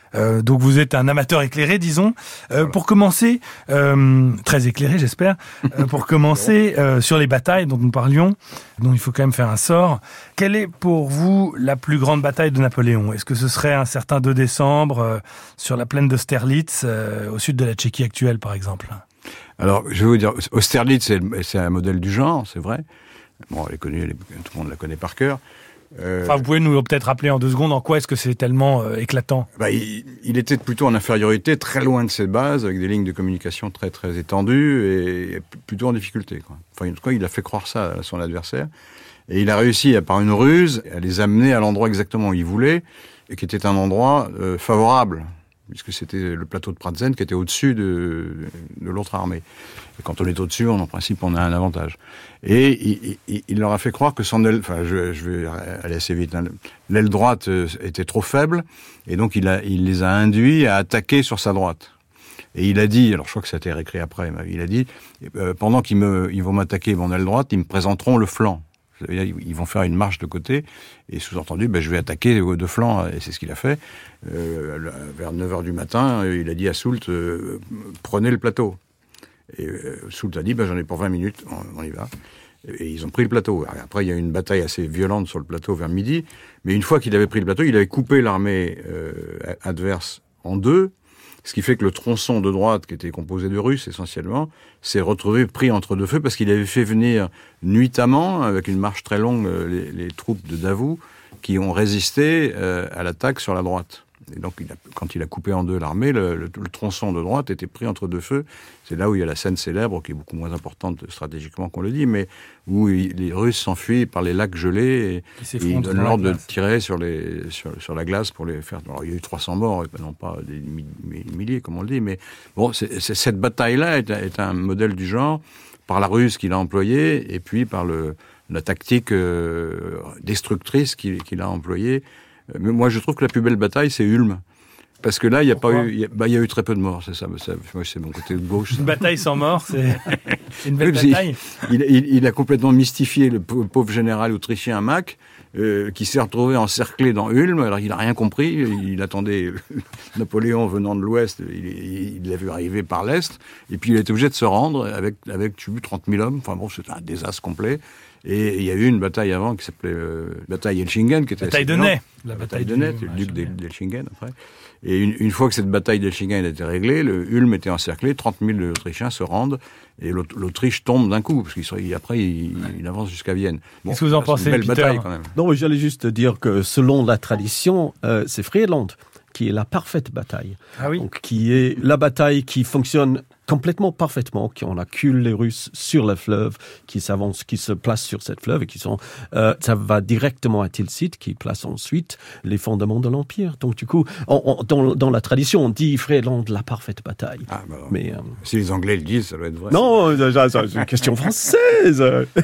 Euh, donc vous êtes un amateur éclairé, disons. Euh, voilà. Pour commencer, euh, très éclairé, j'espère. Euh, pour commencer euh, sur les batailles dont nous parlions, dont il faut quand même faire un sort. Quelle est pour vous la plus grande bataille de Napoléon ? Est-ce que ce serait un certain deux décembre euh, sur la plaine d'Austerlitz, euh, au sud de la Tchéquie actuelle, par exemple ? Alors, je vais vous dire, Austerlitz, c'est, c'est un modèle du genre, c'est vrai. Bon, elle est connue, elle est, tout le monde la connaît par cœur. Euh, enfin, vous pouvez nous peut-être rappeler en deux secondes en quoi est-ce que c'est tellement euh, éclatant ? Bah, il, il était plutôt en infériorité, très loin de ses bases, avec des lignes de communication très très étendues et, et plutôt en difficulté, quoi. Enfin, en tout cas, il a fait croire ça à son adversaire. Et il a réussi, par une ruse, à les amener à l'endroit exactement où il voulait, et qui était un endroit euh, favorable, puisque c'était le plateau de Pratzen qui était au-dessus de, de l'autre armée. Et quand on est au-dessus, on, en principe, on a un avantage. Et il, il, il leur a fait croire que son aile, enfin, je, je vais aller assez vite, hein, l'aile droite était trop faible, et donc il, a, il les a induits à attaquer sur sa droite. Et il a dit, alors je crois que ça a été réécrit après, il a dit, euh, pendant qu'ils me, ils vont m'attaquer mon aile droite, ils me présenteront le flanc. Ils vont faire une marche de côté, et sous-entendu, ben, je vais attaquer de flanc, et c'est ce qu'il a fait. Euh, vers neuf heures du matin, il a dit à Soult, euh, prenez le plateau. Et euh, Soult a dit, ben, j'en ai pour vingt minutes, on, on y va. Et ils ont pris le plateau. Après, il y a eu une bataille assez violente sur le plateau vers midi, mais une fois qu'il avait pris le plateau, il avait coupé l'armée euh, adverse en deux, ce qui fait que le tronçon de droite, qui était composé de Russes essentiellement, s'est retrouvé pris entre deux feux parce qu'il avait fait venir nuitamment, avec une marche très longue, les, les troupes de Davout qui ont résisté euh, à l'attaque sur la droite. Et donc, il a, quand il a coupé en deux l'armée, le, le, le tronçon de droite était pris entre deux feux. C'est là où il y a la scène célèbre, qui est beaucoup moins importante stratégiquement qu'on le dit, mais où il, les Russes s'enfuient par les lacs gelés et, et ils donnent l'ordre de tirer sur, les, sur, sur la glace pour les faire... Alors, il y a eu trois cents morts, et non pas des milliers, comme on le dit, mais bon, c'est, c'est, cette bataille-là est, est un modèle du genre, par la ruse qu'il a employée, et puis par le, la tactique euh, destructrice qu'il, qu'il a employée. Mais moi, je trouve que la plus belle bataille, c'est Ulm. Parce que là, il n'y a Pourquoi pas eu, il y a, bah, il y a eu très peu de morts, c'est ça. ça moi, c'est mon côté de gauche. Ça. Une bataille sans morts, c'est, c'est une belle oui, bataille. Il, il, il a complètement mystifié le pauvre général autrichien Mack, euh, qui s'est retrouvé encerclé dans Ulm. Alors, il n'a rien compris. Il attendait Napoléon venant de l'Ouest. Il, il l'a vu arriver par l'Est. Et puis, il a été obligé de se rendre avec, avec tu vois, trente mille hommes. Enfin bon, c'était un désastre complet. Et il y a eu une bataille avant qui s'appelait euh, bataille Elchingen, qui était bataille de Ney. La bataille de Ney, le duc d'Elchingen après. Et une, une fois que cette bataille d'Elchingen a été réglée, le Ulm était encerclé, trente mille Autrichiens se rendent, et l'Autriche tombe d'un coup, parce qu'après il, il avance jusqu'à Vienne. Bon, qu'est-ce que vous en pensez, une belle Peter bataille quand même. Non, j'allais juste dire que selon la tradition, euh, c'est Friedland qui est la parfaite bataille. Ah oui. Donc, qui est la bataille qui fonctionne complètement parfaitement, qui on accule les Russes sur le fleuve, qui s'avancent, qui se placent sur cette fleuve et qui sont, euh, ça va directement à Tilsit, qui place ensuite les fondements de l'Empire. Donc du coup, on, on, dans, dans la tradition, on dit Friedland la parfaite bataille. Ah, bah, mais euh, si les Anglais le disent, ça doit être vrai. Non, c'est, c'est une question française,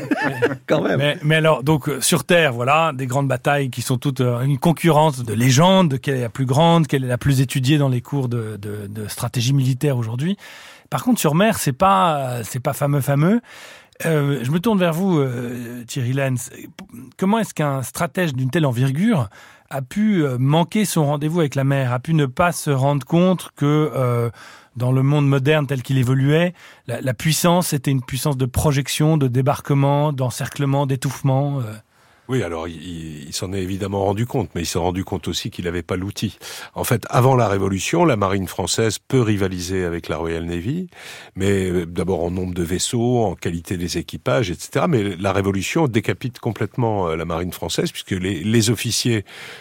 quand même. Mais, mais alors, donc sur Terre, voilà, des grandes batailles qui sont toutes euh, une concurrence de légendes, quelle est la plus grande, quelle est la plus étudiée dans les cours de, de, de stratégie militaire aujourd'hui. Par contre, sur mer, c'est pas, c'est pas fameux, fameux. Euh, je me tourne vers vous, euh, Thierry Lenz. Comment est-ce qu'un stratège d'une telle envergure a pu manquer son rendez-vous avec la mer, a pu ne pas se rendre compte que euh, dans le monde moderne tel qu'il évoluait, la, la puissance était une puissance de projection, de débarquement, d'encerclement, d'étouffement euh. Oui, alors il, il s'en est évidemment rendu compte, mais il s'est rendu compte aussi qu'il n'avait pas l'outil. En fait, avant la Révolution, la marine française peut rivaliser avec la Royal Navy, mais d'abord en nombre de vaisseaux, en qualité des équipages, et cetera. Mais la Révolution décapite complètement la marine française, puisque les, les officiers,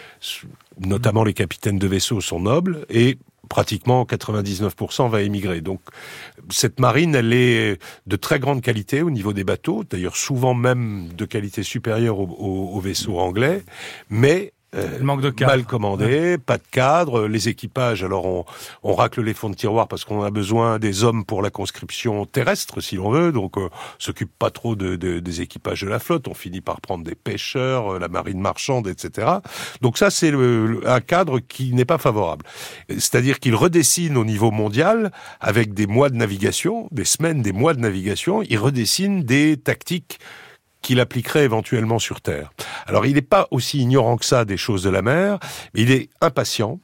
notamment les capitaines de vaisseaux, sont nobles, et pratiquement quatre-vingt-dix-neuf pour cent va émigrer. Donc, cette marine, elle est de très grande qualité au niveau des bateaux, d'ailleurs souvent même de qualité supérieure aux, aux, aux vaisseaux anglais, mais Euh, manque de cadre. Mal commandé, ouais. Pas de cadre, les équipages, alors on, on racle les fonds de tiroir parce qu'on a besoin des hommes pour la conscription terrestre, si l'on veut, donc euh, on s'occupe pas trop de, de, des équipages de la flotte, on finit par prendre des pêcheurs, euh, la marine marchande, et cetera. Donc ça, c'est le, le, un cadre qui n'est pas favorable. C'est-à-dire qu'il redessine au niveau mondial, avec des mois de navigation, des semaines, des mois de navigation, il redessine des tactiques qu'il appliquerait éventuellement sur Terre. Alors, il n'est pas aussi ignorant que ça des choses de la mer, mais il est impatient,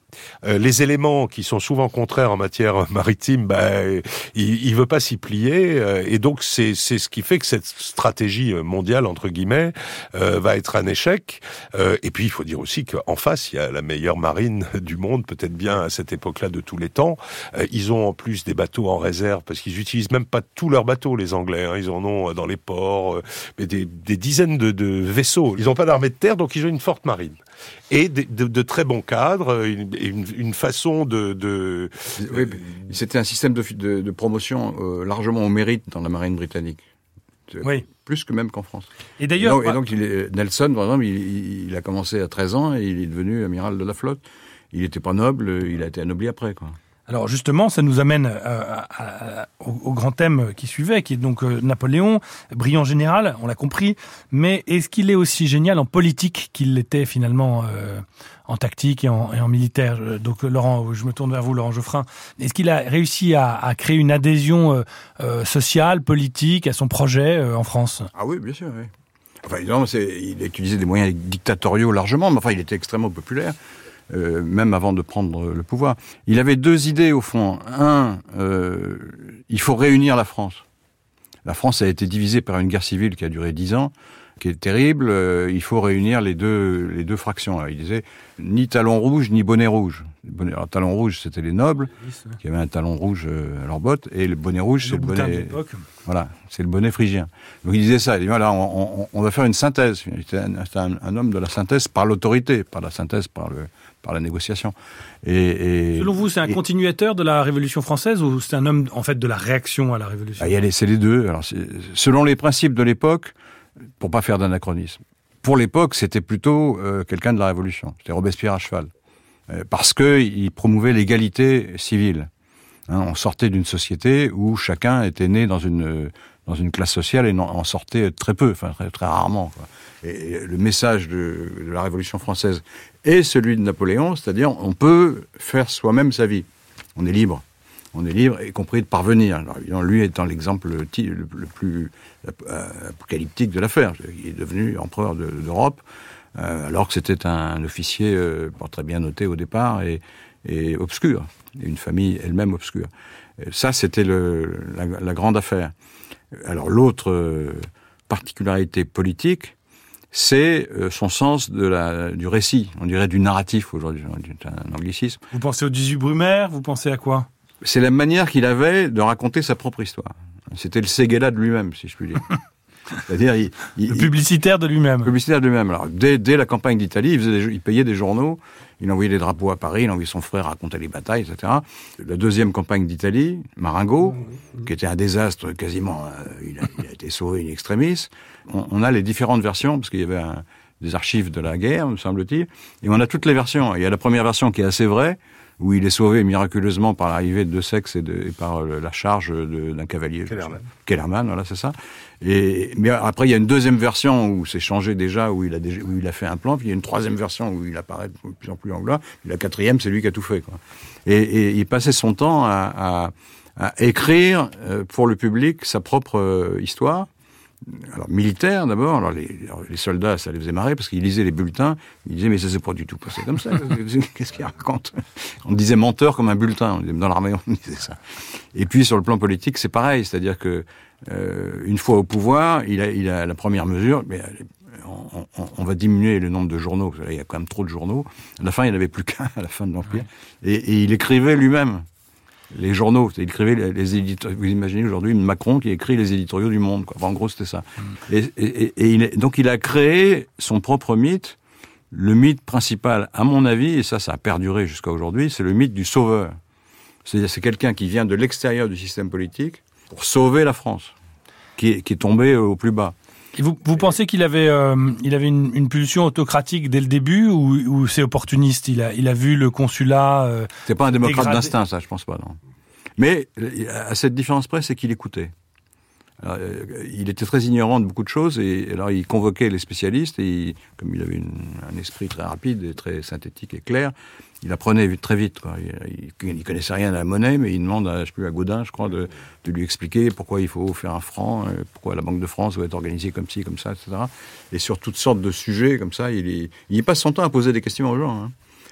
Euh, les éléments qui sont souvent contraires en matière maritime, bah, il, il veut pas s'y plier, euh, et donc c'est c'est ce qui fait que cette stratégie mondiale entre guillemets euh, va être un échec. Euh, et puis il faut dire aussi qu'en face il y a la meilleure marine du monde, peut-être bien à cette époque-là de tous les temps. Euh, ils ont en plus des bateaux en réserve parce qu'ils utilisent même pas tous leurs bateaux, les Anglais. Hein. Ils en ont dans les ports, euh, mais des, des dizaines de, de vaisseaux. Ils n'ont pas d'armée de terre, donc ils ont une forte marine. Et de, de, de très bons cadres, une, une, une façon de... de oui, c'était un système de, de, de promotion euh, largement au mérite dans la marine britannique. Oui. Plus que même qu'en France. Et d'ailleurs... Et donc, et donc il est, Nelson, par exemple, il, il a commencé à treize ans et il est devenu amiral de la flotte. Il n'était pas noble, il a été anobli après, quoi. Alors justement, ça nous amène euh, à, à, au, au grand thème qui suivait, qui est donc euh, Napoléon, brillant général, on l'a compris, mais est-ce qu'il est aussi génial en politique qu'il l'était finalement euh, en tactique et en, et en militaire? Donc Laurent, je me tourne vers vous, Laurent Geoffrin. Est-ce qu'il a réussi à, à créer une adhésion euh, euh, sociale, politique à son projet euh, en France? Ah oui, bien sûr, oui. Enfin, évidemment, c'est, il a utilisé des moyens dictatoriaux largement, mais enfin, il était extrêmement populaire. Euh, même avant de prendre le pouvoir. Il avait deux idées au fond. Un, euh, il faut réunir la France. La France a été divisée par une guerre civile qui a duré dix ans, qui est terrible. Euh, il faut réunir les deux, les deux fractions. Alors, il disait ni talon rouge ni bonnet rouge. Le alors, talon rouge, c'était les nobles qui avaient un talon rouge à leurs bottes, et le bonnet rouge, c'est le bonnet. Voilà, c'est le bonnet phrygien. Donc il disait ça. Il dit voilà, on, on, on va faire une synthèse. C'était un, un, un homme de la synthèse par l'autorité, par la synthèse par le par la négociation. Et, et selon vous, c'est un et, continuateur de la Révolution française ou c'est un homme en fait de la réaction à la Révolution? Ah, il y a les, c'est les deux. Alors, c'est, selon les principes de l'époque, pour pas faire d'anachronisme. Pour l'époque, c'était plutôt euh, quelqu'un de la Révolution. C'était Robespierre à cheval, euh, parce que il promouvait l'égalité civile. Hein, on sortait d'une société où chacun était né dans une dans une classe sociale et en sortait très peu, enfin très, très rarement, quoi. Et, et le message de, de la Révolution française est celui de Napoléon, c'est-à-dire on peut faire soi-même sa vie. On est libre. On est libre, y compris de parvenir. Alors, évidemment, lui étant l'exemple le, le, le plus apocalyptique de l'affaire. Il est devenu empereur de, d'Europe, euh, alors que c'était un officier euh, pas très bien noté au départ et, et obscur. Et une famille elle-même obscure. Ça, c'était le, la, la grande affaire. Alors, l'autre euh, particularité politique, c'est euh, son sens de la, du récit, on dirait du narratif aujourd'hui, c'est un anglicisme. Vous pensez au dix-huit Brumaire, vous pensez à quoi? C'est la manière qu'il avait de raconter sa propre histoire. C'était le Séguéla de lui-même, si je puis dire. C'est-à-dire, il, il, le publicitaire de lui-même. Le publicitaire de lui-même. Alors, dès, dès la campagne d'Italie, il, faisait des, il payait des journaux, il envoyait des drapeaux à Paris, il envoyait son frère raconter les batailles, et cetera. La deuxième campagne d'Italie, Marengo, mmh, mmh. qui était un désastre quasiment, euh, il, a, il a été sauvé in extremis. On, on a les différentes versions, parce qu'il y avait un, des archives de la guerre, me semble-t-il, et on a toutes les versions. Il y a la première version qui est assez vraie, où il est sauvé miraculeusement par l'arrivée de Desaix et, de, et par la charge de, d'un cavalier. Kellerman. Kellerman, voilà, c'est ça. Et, mais après, il y a une deuxième version où c'est changé déjà, où il a, déjà, où il a fait un plan, puis il y a une troisième version où il apparaît de plus en plus en glas, puis la quatrième, c'est lui qui a tout fait, quoi. Et, et il passait son temps à, à, à écrire pour le public sa propre histoire. Alors, militaire, d'abord. Alors, les, alors, les soldats, ça les faisait marrer parce qu'ils lisaient les bulletins. Ils disaient, mais ça s'est pas du tout passé comme ça. Qu'est-ce qu'il raconte? On disait menteur comme un bulletin. On disait, dans l'armée, on disait ça. Et puis, sur le plan politique, c'est pareil. C'est-à-dire que, euh, une fois au pouvoir, il a, il a la première mesure, mais on, on, on va diminuer le nombre de journaux. Parce que là, il y a quand même trop de journaux. À la fin, il n'y en avait plus qu'un à la fin de l'Empire. Et, et il écrivait lui-même les journaux, il écrivait les, les éditoriaux. Vous imaginez aujourd'hui Macron qui écrit les éditoriaux du Monde, quoi. Enfin, en gros, c'était ça. Mmh. Et, et, et il est, donc, il a créé son propre mythe. Le mythe principal, à mon avis, et ça, ça a perduré jusqu'à aujourd'hui, c'est le mythe du sauveur. C'est-à-dire, c'est quelqu'un qui vient de l'extérieur du système politique pour sauver la France, qui est, qui est tombé au plus bas. Et vous, vous pensez qu'il avait, euh, il avait une, une pulsion autocratique dès le début, ou, ou c'est opportuniste? Il a, il a vu le consulat. Euh, c'est pas un démocrate dégradé. D'instinct, ça, je pense pas, non. Mais à cette différence près, c'est qu'il écoutait. Alors, il était très ignorant de beaucoup de choses, et alors il convoquait les spécialistes, et il, comme il avait une, un esprit très rapide et très synthétique et clair, il apprenait vite, très vite, quoi. Il, il, il connaissait rien à la monnaie, mais il demande à, je sais plus, à Gaudin, je crois, de, de lui expliquer pourquoi il faut faire un franc, pourquoi la Banque de France doit être organisée comme ci, comme ça, et cetera. Et sur toutes sortes de sujets comme ça, il, il, il passe son temps à poser des questions aux gens, hein.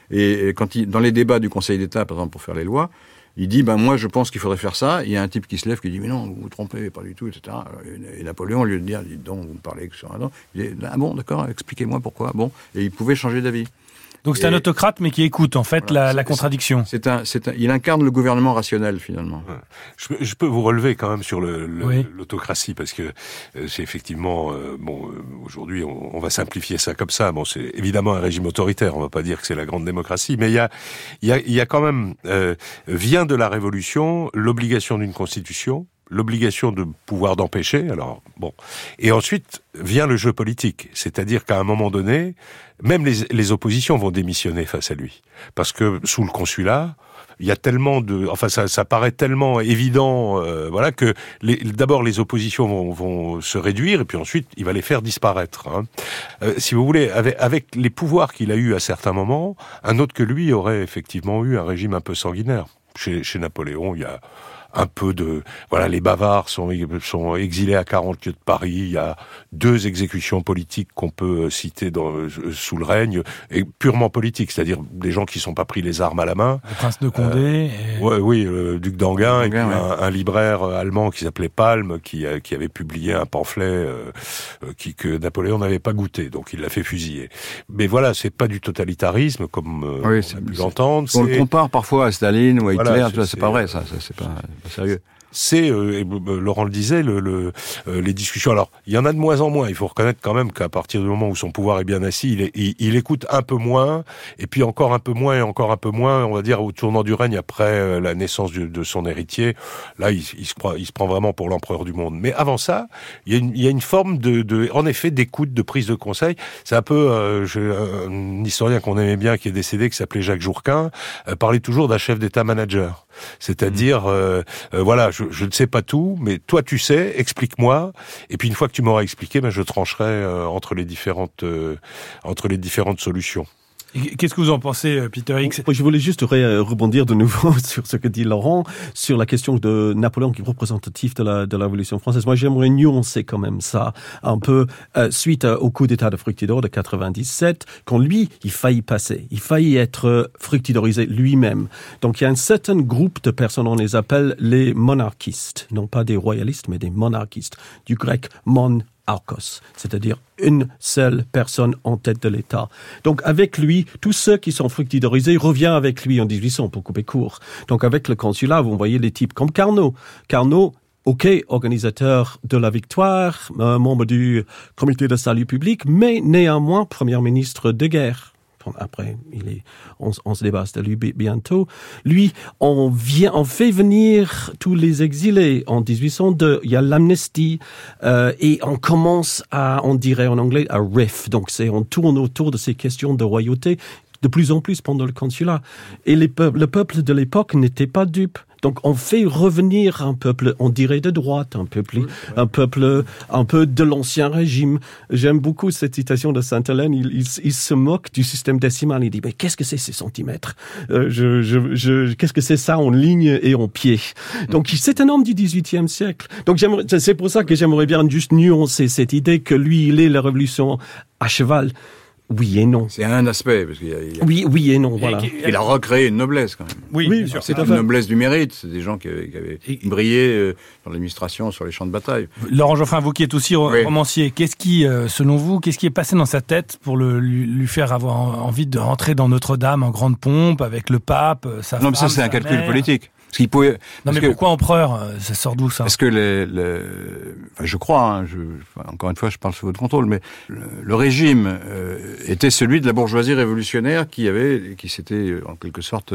Et, et quand il, dans les débats du Conseil d'État, par exemple, pour faire les lois, il dit, ben moi, je pense qu'il faudrait faire ça. Il y a un type qui se lève, qui dit, mais non, vous vous trompez, pas du tout, et cetera. Et Napoléon, au lieu de dire, dites donc, vous me parlez sur un an, il dit, ah bon, d'accord, expliquez-moi pourquoi. Bon, et il pouvait changer d'avis. Donc c'est et, un autocrate, mais qui écoute, en fait, voilà, la, la contradiction. C'est un, c'est un, il incarne le gouvernement rationnel, finalement. Ouais. Je, je peux vous relever quand même sur le, le, oui. l'autocratie, parce que euh, c'est effectivement, euh, bon, euh, aujourd'hui, on, on va simplifier ça comme ça. Bon, c'est évidemment un régime autoritaire, on va pas dire que c'est la grande démocratie, mais il y a, il y a, il y a quand même, euh, vient de la Révolution l'obligation d'une constitution, l'obligation de pouvoir d'empêcher, alors bon, et ensuite vient le jeu politique, c'est-à-dire qu'à un moment donné, même les, les oppositions vont démissionner face à lui, parce que sous le consulat, il y a tellement de, enfin ça, ça paraît tellement évident, euh, voilà que les, d'abord les oppositions vont, vont se réduire et puis ensuite il va les faire disparaître. Hein. Euh, si vous voulez, avec, avec les pouvoirs qu'il a eu à certains moments, un autre que lui aurait effectivement eu un régime un peu sanguinaire. Chez, chez Napoléon, il y a un peu de, voilà, les Bavards sont, sont exilés à quarante lieues de Paris. Il y a deux exécutions politiques qu'on peut citer dans, sous le règne, et purement politiques, c'est-à-dire des gens qui sont pas pris les armes à la main. Le prince de Condé. Euh, et... ouais, oui, le duc d'Enghien, et puis ouais. un, un libraire allemand qui s'appelait Palme, qui, qui avait publié un pamphlet euh, qui, que Napoléon n'avait pas goûté, donc il l'a fait fusiller. Mais voilà, c'est pas du totalitarisme comme euh, oui, on a pu l'entendre. On c'est... le compare parfois à Staline ou à Hitler, voilà, c'est, c'est, c'est pas vrai, ça, ça c'est pas. Sérieux. C'est, euh, Laurent le disait, le, le, euh, les discussions. Alors, il y en a de moins en moins. Il faut reconnaître quand même qu'à partir du moment où son pouvoir est bien assis, il, est, il, il écoute un peu moins, et puis encore un peu moins, et encore un peu moins, on va dire, au tournant du règne, après la naissance de, de son héritier. Là, il, il, se croit, il se prend vraiment pour l'empereur du monde. Mais avant ça, il y a une, il y a une forme de, de, en effet, d'écoute, de prise de conseil. C'est un peu, euh, je, un historien qu'on aimait bien, qui est décédé, qui s'appelait Jacques Jourquin, euh, parlait toujours d'un chef d'état-manager. C'est-à-dire, mmh. euh, euh, voilà, je, je ne sais pas tout, mais toi tu sais, explique-moi. Et puis une fois que tu m'auras expliqué, ben je trancherai euh, entre les différentes euh, entre les différentes solutions. Qu'est-ce que vous en pensez, Peter Hicks ? Je voulais juste rebondir de nouveau sur ce que dit Laurent, sur la question de Napoléon qui est représentatif de la, de la Révolution française. Moi, j'aimerais nuancer quand même ça un peu, euh, suite au coup d'État de Fructidor de quatre-vingt-dix-sept, quand lui, il faillit passer, il faillit être fructidorisé lui-même. Donc, il y a un certain groupe de personnes, on les appelle les monarchistes, non pas des royalistes, mais des monarchistes, du grec mon Arcos, c'est-à-dire une seule personne en tête de l'État. Donc avec lui, tous ceux qui sont fructidorisés reviennent avec lui en dix-huit cents pour couper court. Donc avec le consulat, vous voyez les types comme Carnot. Carnot, ok, organisateur de la victoire, euh, membre du comité de salut public, mais néanmoins premier ministre de guerre. Après, il est, on, on se débarrasse de lui bientôt. Lui, on vient, on fait venir tous les exilés en dix-huit cent deux. Il y a l'amnistie euh, et on commence à, on dirait en anglais, à riff. Donc c'est, on tourne autour de ces questions de royauté de plus en plus pendant le consulat. Et les peuples, le peuple de l'époque n'était pas dupe. Donc on fait revenir un peuple, on dirait de droite, un peuple, oui, ouais. un peuple un peu de l'ancien régime. J'aime beaucoup cette citation de Sainte-Hélène. Il, il, il se moque du système décimal. Il dit mais qu'est-ce que c'est ces centimètres euh, je, je, je, Qu'est-ce que c'est ça en ligne et en pied? Donc c'est un homme du dix-huitième siècle. Donc c'est pour ça que j'aimerais bien juste nuancer cette idée que lui il est la révolution à cheval. Oui et non. C'est un aspect, parce qu'il y a, il y a... Oui, oui et non, et voilà. Il a recréé une noblesse, quand même. Oui, oui bien sûr. C'est une noblesse du mérite. C'est des gens qui avaient, qui avaient et... brillé euh, dans l'administration, sur les champs de bataille. Laurent Geoffrin, vous qui êtes aussi oui. romancier, qu'est-ce qui, euh, selon vous, qu'est-ce qui est passé dans sa tête pour le, lui, lui faire avoir envie de rentrer dans Notre-Dame en grande pompe, avec le pape, sa non, femme, mais ça, c'est un calcul mère. politique. Parce qu'il pouvait, non, parce mais que, pourquoi empereur? Ça sort d'où, ça? Parce que les, les, enfin, je crois, hein, je, enfin, encore une fois, je parle sous votre contrôle, mais le, le régime euh, était celui de la bourgeoisie révolutionnaire qui avait, qui s'était en quelque sorte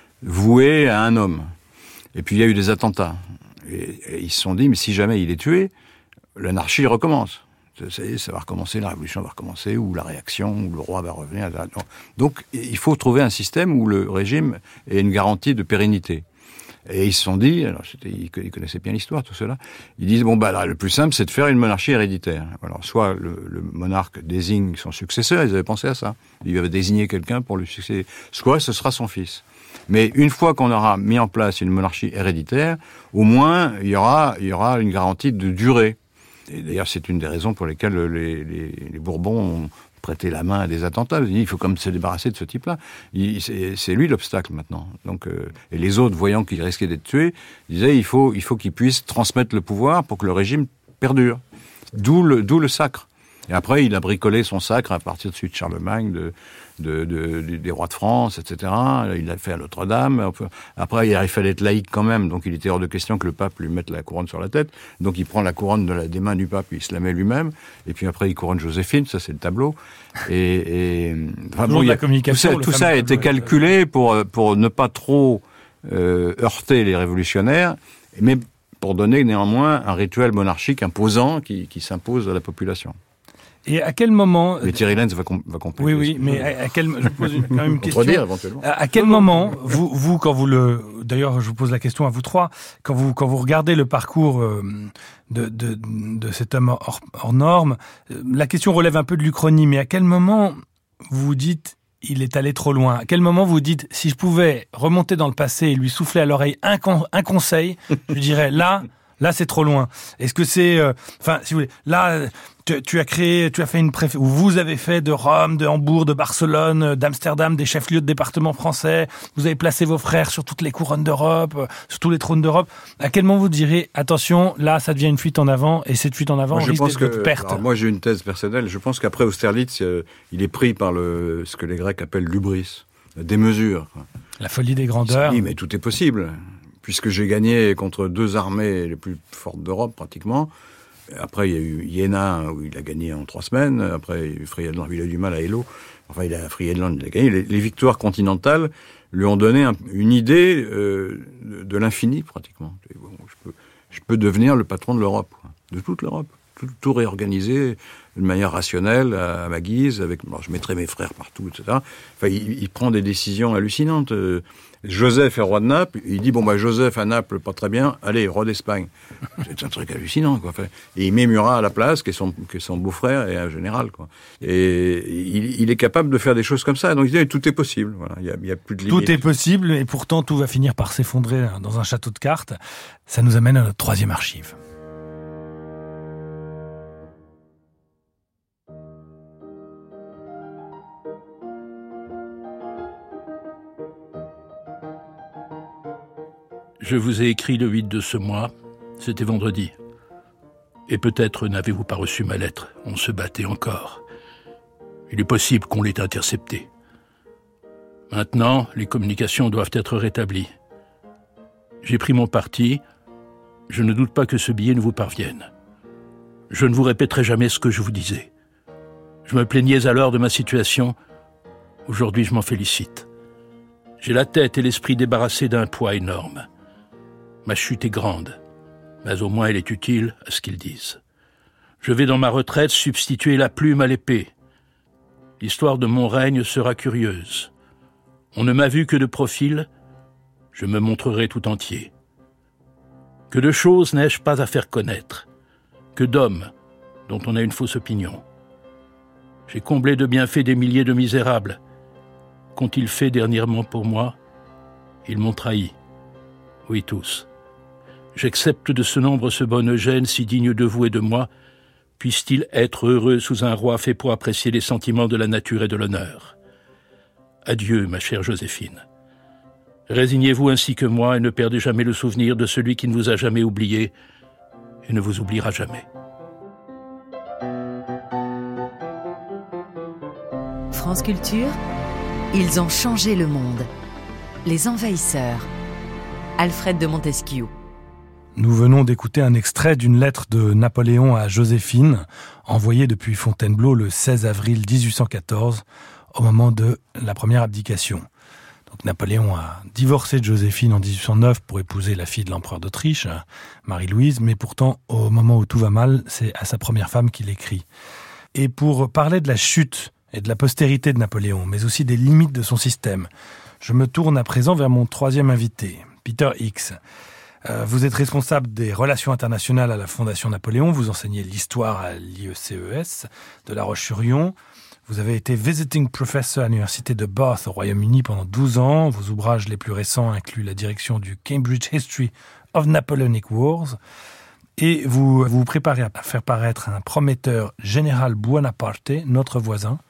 voué à un homme. Et puis il y a eu des attentats. Et, et ils se sont dit, mais si jamais il est tué, l'anarchie recommence. Ça y est, ça va recommencer, la révolution va recommencer, ou la réaction, ou le roi va revenir. Donc il faut trouver un système où le régime ait une garantie de pérennité. Et ils se sont dit, alors c'était, ils connaissaient bien l'histoire, tout cela, ils disent, bon, bah, là, le plus simple, c'est de faire une monarchie héréditaire. Alors, soit le, le monarque désigne son successeur, ils avaient pensé à ça. Ils avaient désigné quelqu'un pour le succéder. Soit ce sera son fils. Mais une fois qu'on aura mis en place une monarchie héréditaire, au moins, il y aura, il y aura une garantie de durée. Et d'ailleurs, c'est une des raisons pour lesquelles les, les, les Bourbons ont prêter la main à des attentats. Il dit, il faut comme se débarrasser de ce type-là. Il, c'est, c'est lui l'obstacle maintenant. Donc, euh, et les autres, voyant qu'il risquait d'être tué, disaient il faut, il faut qu'il puisse transmettre le pouvoir pour que le régime perdure. D'où le, d'où le sacre. Et après, il a bricolé son sacre à partir de celui de Charlemagne, de, de, de, de, des rois de France, et cetera. Il l'a fait à Notre-Dame. Après, il fallait être laïque quand même, donc il était hors de question que le pape lui mette la couronne sur la tête. Donc il prend la couronne de la, des mains du pape, il se la met lui-même. Et puis après, il couronne Joséphine, ça c'est le tableau. Et, et enfin, bon, il y a, tout ça, tout ça a été calculé pour, pour ne pas trop euh, heurter les révolutionnaires, mais pour donner néanmoins un rituel monarchique imposant qui, qui s'impose à la population. Et à quel moment... Mais Thierry Lenz va, com- va compléter. Oui, oui, mais à, à quel... Je vous pose une, quand même une question. Dire, éventuellement. À, à quel moment, vous, vous, quand vous le... D'ailleurs, je vous pose la question à vous trois. Quand vous, quand vous regardez le parcours euh, de, de, de cet homme hors, hors norme, la question relève un peu de l'Uchronie, mais à quel moment vous vous dites... il est allé trop loin. À quel moment vous dites, si je pouvais remonter dans le passé et lui souffler à l'oreille un, con, un conseil, je dirais, là, là, c'est trop loin. Est-ce que c'est, euh, enfin, si vous voulez, là, tu, tu as créé, tu as fait une préfé, ou vous avez fait de Rome, de Hambourg, de Barcelone, d'Amsterdam, des chefs-lieux de départements français. Vous avez placé vos frères sur toutes les couronnes d'Europe, sur tous les trônes d'Europe. À quel moment vous direz, attention, là, ça devient une fuite en avant, et cette fuite en avant moi, risque d'être que, de perte. Alors, moi, j'ai une thèse personnelle. Je pense qu'après Austerlitz, euh, il est pris par le, ce que les Grecs appellent l'hubris, la démesure. La folie des grandeurs. Oui, mais tout est possible. Puisque j'ai gagné contre deux armées les plus fortes d'Europe, pratiquement. Après, il y a eu Iéna, où il a gagné en trois semaines. Après, il y a eu Friedland, il a eu du mal à Eylau. Enfin, il a Friedland, il a gagné. Les, les victoires continentales lui ont donné un, une idée euh, de, de l'infini, pratiquement. Bon, je, peux, je peux devenir le patron de l'Europe, quoi, de toute l'Europe. Tout, tout réorganiser de manière rationnelle, à, à ma guise. Avec, bon, je mettrai mes frères partout, et cetera. Enfin, il, il prend des décisions hallucinantes. Euh, Joseph est roi de Naples, il dit, bon, bah, Joseph à Naples, pas très bien, allez, roi d'Espagne. C'est un truc hallucinant, quoi. Et il met Murat à la place, qui est son, qui est son beau-frère et un général, quoi. Et il, il est capable de faire des choses comme ça. Donc, il dit, tout est possible, voilà. Il y a, il y a plus de limite. Tout est possible, et pourtant, tout va finir par s'effondrer dans un château de cartes. Ça nous amène à notre troisième archive. Je vous ai écrit le huit de ce mois, c'était vendredi. Et peut-être n'avez-vous pas reçu ma lettre, on se battait encore. Il est possible qu'on l'ait interceptée. Maintenant, les communications doivent être rétablies. J'ai pris mon parti, je ne doute pas que ce billet ne vous parvienne. Je ne vous répéterai jamais ce que je vous disais. Je me plaignais alors de ma situation, aujourd'hui je m'en félicite. J'ai la tête et l'esprit débarrassés d'un poids énorme. Ma chute est grande, mais au moins elle est utile à ce qu'ils disent. Je vais dans ma retraite substituer la plume à l'épée. L'histoire de mon règne sera curieuse. On ne m'a vu que de profil, je me montrerai tout entier. Que de choses n'ai-je pas à faire connaître, que d'hommes dont on a une fausse opinion. J'ai comblé de bienfaits des milliers de misérables. Qu'ont-ils fait dernièrement pour moi? Ils m'ont trahi. Oui, tous. J'accepte de ce nombre ce bon Eugène, si digne de vous et de moi, puisse-t-il être heureux sous un roi fait pour apprécier les sentiments de la nature et de l'honneur. Adieu, ma chère Joséphine. Résignez-vous ainsi que moi et ne perdez jamais le souvenir de celui qui ne vous a jamais oublié et ne vous oubliera jamais. France Culture, ils ont changé le monde. Les envahisseurs. Alfred de Montesquieu. Nous venons d'écouter un extrait d'une lettre de Napoléon à Joséphine, envoyée depuis Fontainebleau le seize avril dix-huit cent quatorze, au moment de la première abdication. Donc Napoléon a divorcé de Joséphine en dix-huit cent neuf pour épouser la fille de l'empereur d'Autriche, Marie-Louise, mais pourtant, au moment où tout va mal, c'est à sa première femme qu'il écrit. Et pour parler de la chute et de la postérité de Napoléon, mais aussi des limites de son système, je me tourne à présent vers mon troisième invité, Peter Hicks. Euh, vous êtes responsable des relations internationales à la Fondation Napoléon, vous enseignez l'histoire à l'I E C E S de La Roche-sur-Yon. Vous avez été visiting professor à l'université de Bath au Royaume-Uni pendant douze ans. Vos ouvrages les plus récents incluent la direction du Cambridge History of Napoleonic Wars. Et vous vous préparez à faire paraître un prometteur général Buonaparte, notre voisin,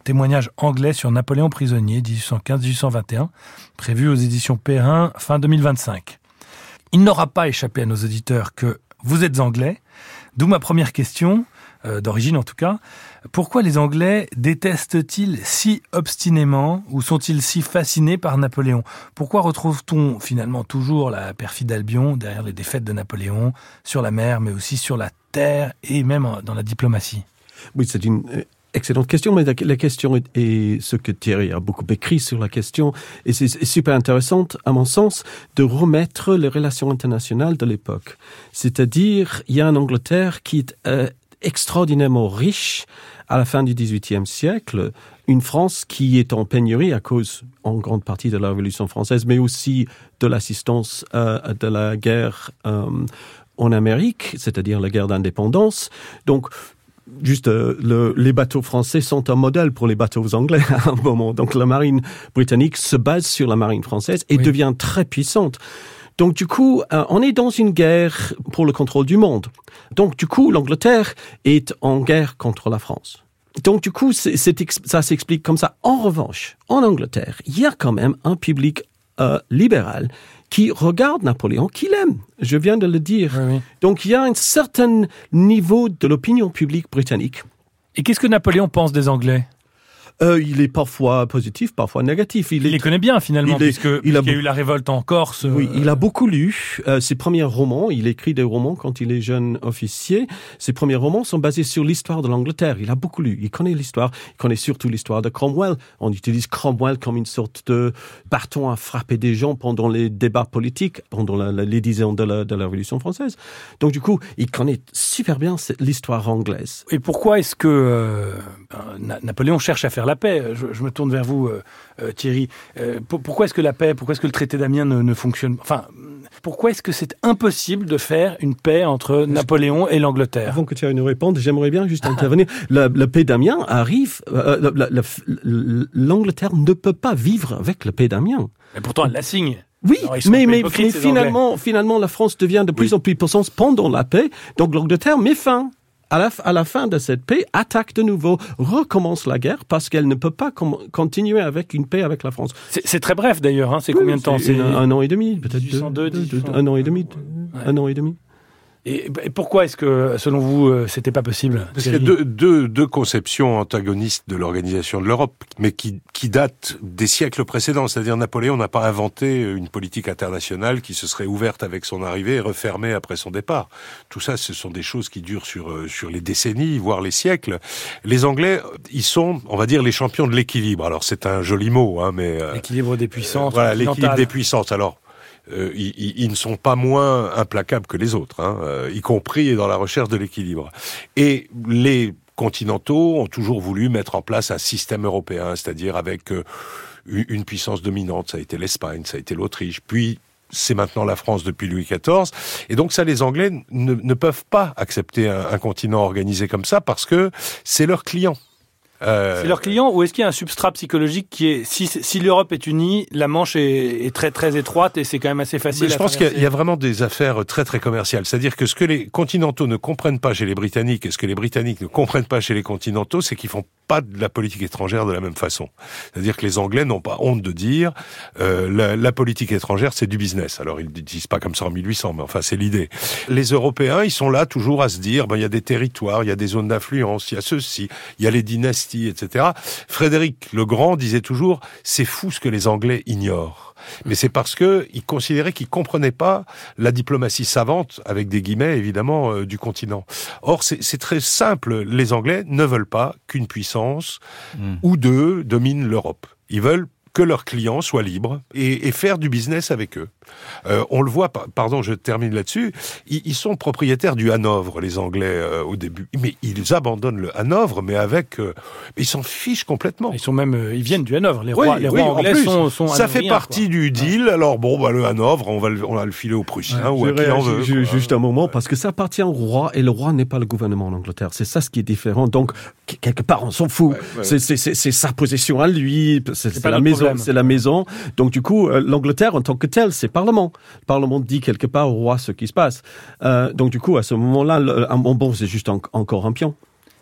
témoignage anglais sur Napoléon prisonnier, dix-huit cent quinze à dix-huit cent vingt et un, prévu aux éditions Perrin, fin deux mille vingt-cinq. Il n'aura pas échappé à nos auditeurs que vous êtes anglais, d'où ma première question, euh, d'origine en tout cas. Pourquoi les Anglais détestent-ils si obstinément ou sont-ils si fascinés par Napoléon ? Pourquoi retrouve-t-on finalement toujours la perfide Albion derrière les défaites de Napoléon, sur la mer, mais aussi sur la terre et même dans la diplomatie ? Oui, c'est une excellente question, mais la question est, est ce que Thierry a beaucoup écrit sur la question, et c'est super intéressant, à mon sens, de remettre les relations internationales de l'époque. C'est-à-dire, il y a une Angleterre qui est euh, extraordinairement riche à la fin du dix-huitième siècle, une France qui est en pénurie à cause, en grande partie, de la Révolution française, mais aussi de l'assistance euh, de la guerre euh, en Amérique, c'est-à-dire la guerre d'indépendance. Donc, juste, euh, le, les bateaux français sont un modèle pour les bateaux anglais à un moment. Donc, la marine britannique se base sur la marine française et oui. devient très puissante. Donc, du coup, euh, on est dans une guerre pour le contrôle du monde. Donc, du coup, l'Angleterre est en guerre contre la France. Donc, du coup, c'est, c'est, ça s'explique comme ça. En revanche, en Angleterre, il y a quand même un public euh, libéral qui regarde Napoléon, qui l'aime. Je viens de le dire. Oui, oui. Donc, il y a un certain niveau de l'opinion publique britannique. Et qu'est-ce que Napoléon pense des Anglais ? Euh, il est parfois positif, parfois négatif. Il, il est, les connaît bien, finalement, il est, puisque il, a, il y a eu la révolte en Corse. Euh... Oui, il a beaucoup lu. Euh, ses premiers romans, il écrit des romans quand il est jeune officier. Ses premiers romans sont basés sur l'histoire de l'Angleterre. Il a beaucoup lu. Il connaît l'histoire. Il connaît surtout l'histoire de Cromwell. On utilise Cromwell comme une sorte de bâton à frapper des gens pendant les débats politiques, pendant la, la, les dix ans de la, de la Révolution française. Donc, du coup, il connaît super bien l'histoire anglaise. Et pourquoi est-ce que euh, Napoléon cherche à faire la paix ? Je, je me tourne vers vous, euh, euh, Thierry. Euh, pour, pourquoi est-ce que la paix, pourquoi est-ce que le traité d'Amiens ne, ne fonctionne pas ? Enfin, pourquoi est-ce que c'est impossible de faire une paix entre Napoléon et l'Angleterre ? Avant que tu aies une réponse, j'aimerais bien juste intervenir. La, la paix d'Amiens arrive. Euh, la, la, la, L'Angleterre ne peut pas vivre avec la paix d'Amiens. Mais pourtant, elle la signe. Oui, mais, mais, mais finalement, finalement, la France devient de plus oui. en plus puissante pendant la paix. Donc l'Angleterre met fin. À la, à la fin de cette paix, attaque de nouveau, recommence la guerre parce qu'elle ne peut pas com- continuer avec une paix avec la France. C'est, c'est très bref d'ailleurs, hein. C'est oui, combien de temps ? C'est, c'est un, un an et demi, peut-être deux, deux, deux, un an et demi, ouais. un an et demi. Et, et pourquoi est-ce que, selon vous, euh, c'était pas possible ? Parce qu'il y a deux, deux, deux conceptions antagonistes de l'organisation de l'Europe, mais qui, qui datent des siècles précédents. C'est-à-dire Napoléon n'a pas inventé une politique internationale qui se serait ouverte avec son arrivée et refermée après son départ. Tout ça, ce sont des choses qui durent sur, sur les décennies, voire les siècles. Les Anglais, ils sont, on va dire, les champions de l'équilibre. Alors c'est un joli mot, hein, mais... L'équilibre des puissances. Euh, voilà, l'équilibre des puissances. Alors... Euh, ils, ils ne sont pas moins implacables que les autres, hein, euh, y compris dans la recherche de l'équilibre. Et les continentaux ont toujours voulu mettre en place un système européen, c'est-à-dire avec euh, une puissance dominante. Ça a été l'Espagne, ça a été l'Autriche, puis c'est maintenant la France depuis Louis quatorze. Et donc ça, les Anglais ne, ne peuvent pas accepter un, un continent organisé comme ça parce que c'est leur client. Euh... C'est leur client, ou est-ce qu'il y a un substrat psychologique qui est, si, si l'Europe est unie, la Manche est, est très très étroite et c'est quand même assez facile Mais à je pense traverser. qu'il y a, il y a vraiment des affaires très très commerciales. C'est-à-dire que ce que les continentaux ne comprennent pas chez les Britanniques et ce que les Britanniques ne comprennent pas chez les continentaux, c'est qu'ils font pas de la politique étrangère de la même façon. C'est-à-dire que les Anglais n'ont pas honte de dire euh, la, la politique étrangère, c'est du business. Alors ils ne disent pas comme ça en mille huit cents, mais enfin c'est l'idée. Les Européens, ils sont là toujours à se dire, ben il y a des territoires, il y a des zones d'influence, il y a ceci, il y a les dynasties, et cetera. Frédéric le Grand disait toujours, c'est fou ce que les Anglais ignorent. Mais c'est parce que ils considéraient qu'ils comprenaient pas la diplomatie savante, avec des guillemets évidemment, euh, du continent. Or c'est, c'est très simple, les Anglais ne veulent pas qu'une puissance mmh. ou deux domine l'Europe. Ils veulent que leurs clients soient libres et, et faire du business avec eux. Euh, on le voit, pardon, je termine là-dessus, ils, ils sont propriétaires du Hanovre, les Anglais, euh, au début. Mais ils abandonnent le Hanovre, mais avec... Euh, ils s'en fichent complètement. Ils sont même... Euh, ils viennent du Hanovre. Les rois, oui, les rois oui, anglais sont, sont ça fait partie quoi. du deal. Ouais. Alors bon, bah, le Hanovre, on va le, on va le filer aux Prussiens ouais, ou à qui on veut. Ju- juste un moment, parce que ça appartient au roi, et le roi n'est pas le gouvernement en Angleterre. C'est ça ce qui est différent. Donc, quelque part, on s'en fout. Ouais, ouais. C'est, c'est, c'est, c'est sa possession à lui, c'est, c'est, c'est la maison, c'est la maison. Donc du coup, euh, l'Angleterre en tant que telle, c'est Parlement. Le Parlement dit quelque part au roi ce qui se passe. Euh, donc du coup, à ce moment-là, le, un bonbon, c'est juste en, encore un pion.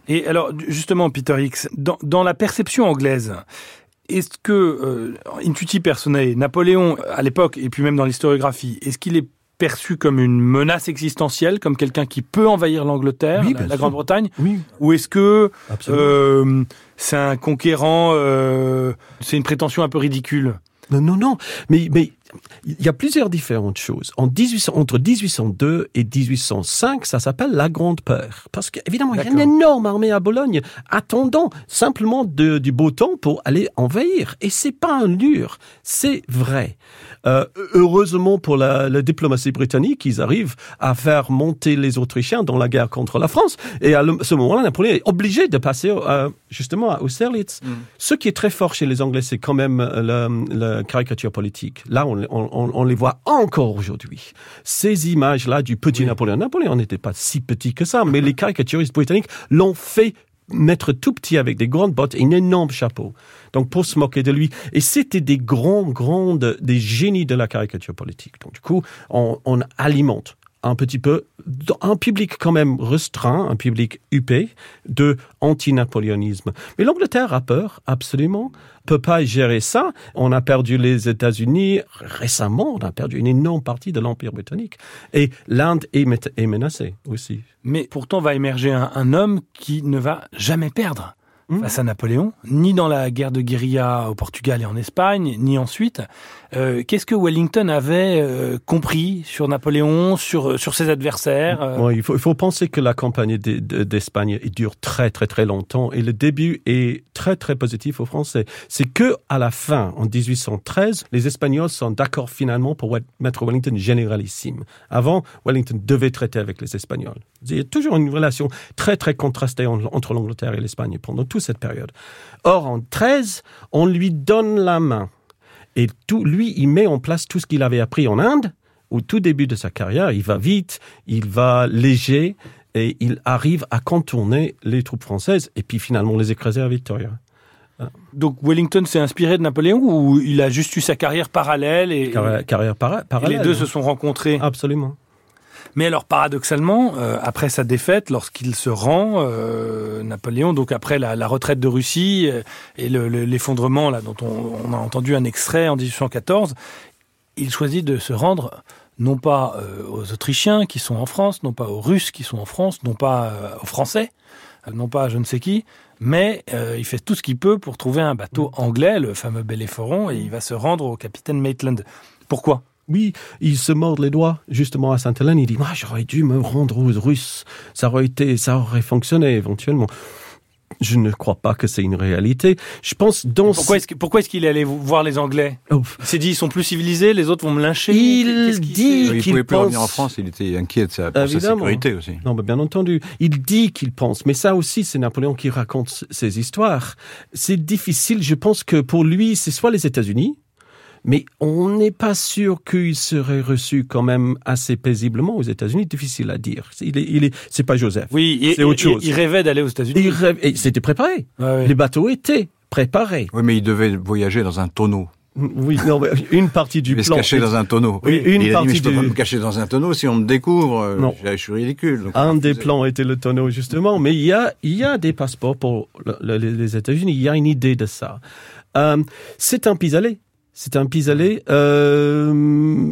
Et alors, justement, Peter Hicks, dans, dans la perception anglaise, est-ce que, euh, intuiti personae, Napoléon, à l'époque, et puis même dans l'historiographie, est-ce qu'il est perçu comme une menace existentielle, comme quelqu'un qui peut envahir l'Angleterre, oui, la, la Grande-Bretagne, oui. ou est-ce que euh, c'est un conquérant, euh, c'est une prétention un peu ridicule? Non, non, non, mais mais il y a plusieurs différentes choses. En dix-huit cents, entre dix-huit cent deux et dix-huit cent cinq, ça s'appelle la Grande Peur. Parce qu'évidemment, il y a une énorme armée à Bologne attendant simplement de, du beau temps pour aller envahir. Et c'est pas un lure, c'est vrai. Euh, heureusement pour la, la diplomatie britannique, ils arrivent à faire monter les Autrichiens dans la guerre contre la France. Et à le, ce moment-là, Napoléon est obligé de passer euh, justement à Austerlitz. Mm. Ce qui est très fort chez les Anglais, c'est quand même la, la caricature politique. Là, on On, on, on les voit encore aujourd'hui. Ces images-là du petit oui. Napoléon. Napoléon n'était pas si petit que ça, mais les caricaturistes britanniques l'ont fait mettre tout petit avec des grandes bottes et un énorme chapeau. Donc, pour se moquer de lui. Et c'était des grands, grands, des génies de la caricature politique. Donc, du coup, on, on alimente un petit peu, un public quand même restreint, un public huppé de anti-napoléonisme. Mais l'Angleterre a peur, absolument, peut pas gérer ça. On a perdu les États-Unis récemment, on a perdu une énorme partie de l'Empire britannique. Et l'Inde est, est menacée aussi. Mais pourtant va émerger un, un homme qui ne va jamais perdre mmh. face à Napoléon, ni dans la guerre de guérilla au Portugal et en Espagne, ni ensuite. Euh, qu'est-ce que Wellington avait euh, compris sur Napoléon, sur, sur ses adversaires euh... bon, il, faut, il faut penser que la campagne de, de, d'Espagne dure très très très longtemps et le début est très très positif aux Français. C'est que à la fin, en dix-huit cent treize, les Espagnols sont d'accord finalement pour mettre Wellington généralissime. Avant, Wellington devait traiter avec les Espagnols. Il y a toujours une relation très très contrastée entre l'Angleterre et l'Espagne pendant toute cette période. Or, en treize, on lui donne la main. Et tout, lui, il met en place tout ce qu'il avait appris en Inde. Au tout début de sa carrière, il va vite, il va léger, et il arrive à contourner les troupes françaises, et puis finalement les écraser à Victoria. Donc Wellington s'est inspiré de Napoléon, ou il a juste eu sa carrière parallèle et, carrière, carrière para- parallèle. Et les deux se sont rencontrés? Absolument. Mais alors, paradoxalement, euh, après sa défaite, lorsqu'il se rend, euh, Napoléon, donc après la, la retraite de Russie euh, et le, le, l'effondrement là, dont on, on a entendu un extrait en dix-huit cent quatorze, il choisit de se rendre non pas euh, aux Autrichiens qui sont en France, non pas aux Russes qui sont en France, non pas euh, aux Français, euh, non pas à je ne sais qui, mais euh, il fait tout ce qu'il peut pour trouver un bateau anglais, le fameux Bellerophon, et il va se rendre au capitaine Maitland. Pourquoi ? Oui, il se mord les doigts, justement, à Sainte-Hélène. Il dit, moi, j'aurais dû me rendre aux Russes. Ça aurait été, ça aurait fonctionné, éventuellement. Je ne crois pas que c'est une réalité. Je pense dans... Pourquoi est-ce, que, pourquoi est-ce qu'il est allé voir les Anglais ? Ouf. Il s'est dit, ils sont plus civilisés, les autres vont me lyncher. Il Qu'est-ce dit qu'il, qu'il il pouvait plus pense... revenir en France, il était inquiet de sa, pour sa sécurité aussi. Non, mais bien entendu. Il dit qu'il pense, mais ça aussi, c'est Napoléon qui raconte ces histoires. C'est difficile, je pense que pour lui, c'est soit les États-Unis, mais on n'est pas sûr qu'il serait reçu quand même assez paisiblement aux États-Unis. Difficile à dire. Il est, il est, c'est pas Joseph. Oui, et, c'est autre chose. Il, il rêvait d'aller aux États-Unis. Il rêve, et c'était préparé. Ah oui. Les bateaux étaient préparés. Oui, mais il devait voyager dans un tonneau. Oui, non, une partie du il plan. Il se cacher dans un tonneau. Oui, une il a partie dit, mais je peux du... pas me cacher dans un tonneau si on me découvre. Non. Je suis ridicule. Donc un des plans était le tonneau, justement. Mais il y a, il y a des passeports pour le, le, les États-Unis. Il y a une idée de ça. Euh, c'est un pis-aller. C'est un pis-aller. Euh,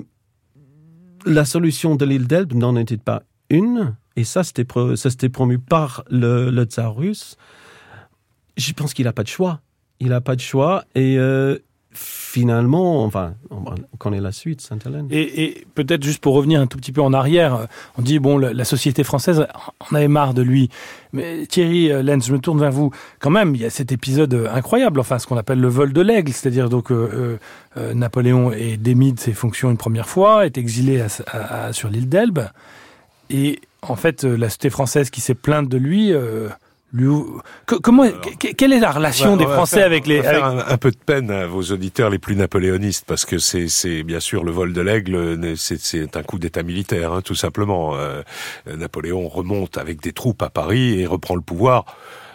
la solution de l'île d'Elbe n'en était pas une. Et ça, c'était, pro, ça, c'était promu par le, le tsar russe. Je pense qu'il n'a pas de choix. Il n'a pas de choix. Et euh, finalement, enfin, on connaît la suite, Sainte-Hélène. Et, et peut-être juste pour revenir un tout petit peu en arrière, on dit, bon, la, la société française en avait marre de lui. Mais Thierry Lenz, je me tourne vers vous. Quand même, il y a cet épisode incroyable, enfin, ce qu'on appelle le vol de l'aigle, c'est-à-dire donc euh, euh, Napoléon est démis de ses fonctions une première fois, est exilé à, à, à, sur l'île d'Elbe, et en fait, la société française qui s'est plainte de lui... Euh, Lui, comment, Alors, quelle est la relation va, des Français faire, avec les... On va faire avec... un, un peu de peine à vos auditeurs les plus napoléonistes, parce que c'est, c'est bien sûr le vol de l'aigle, c'est, c'est un coup d'état militaire, hein, tout simplement. Euh, Napoléon remonte avec des troupes à Paris et reprend le pouvoir.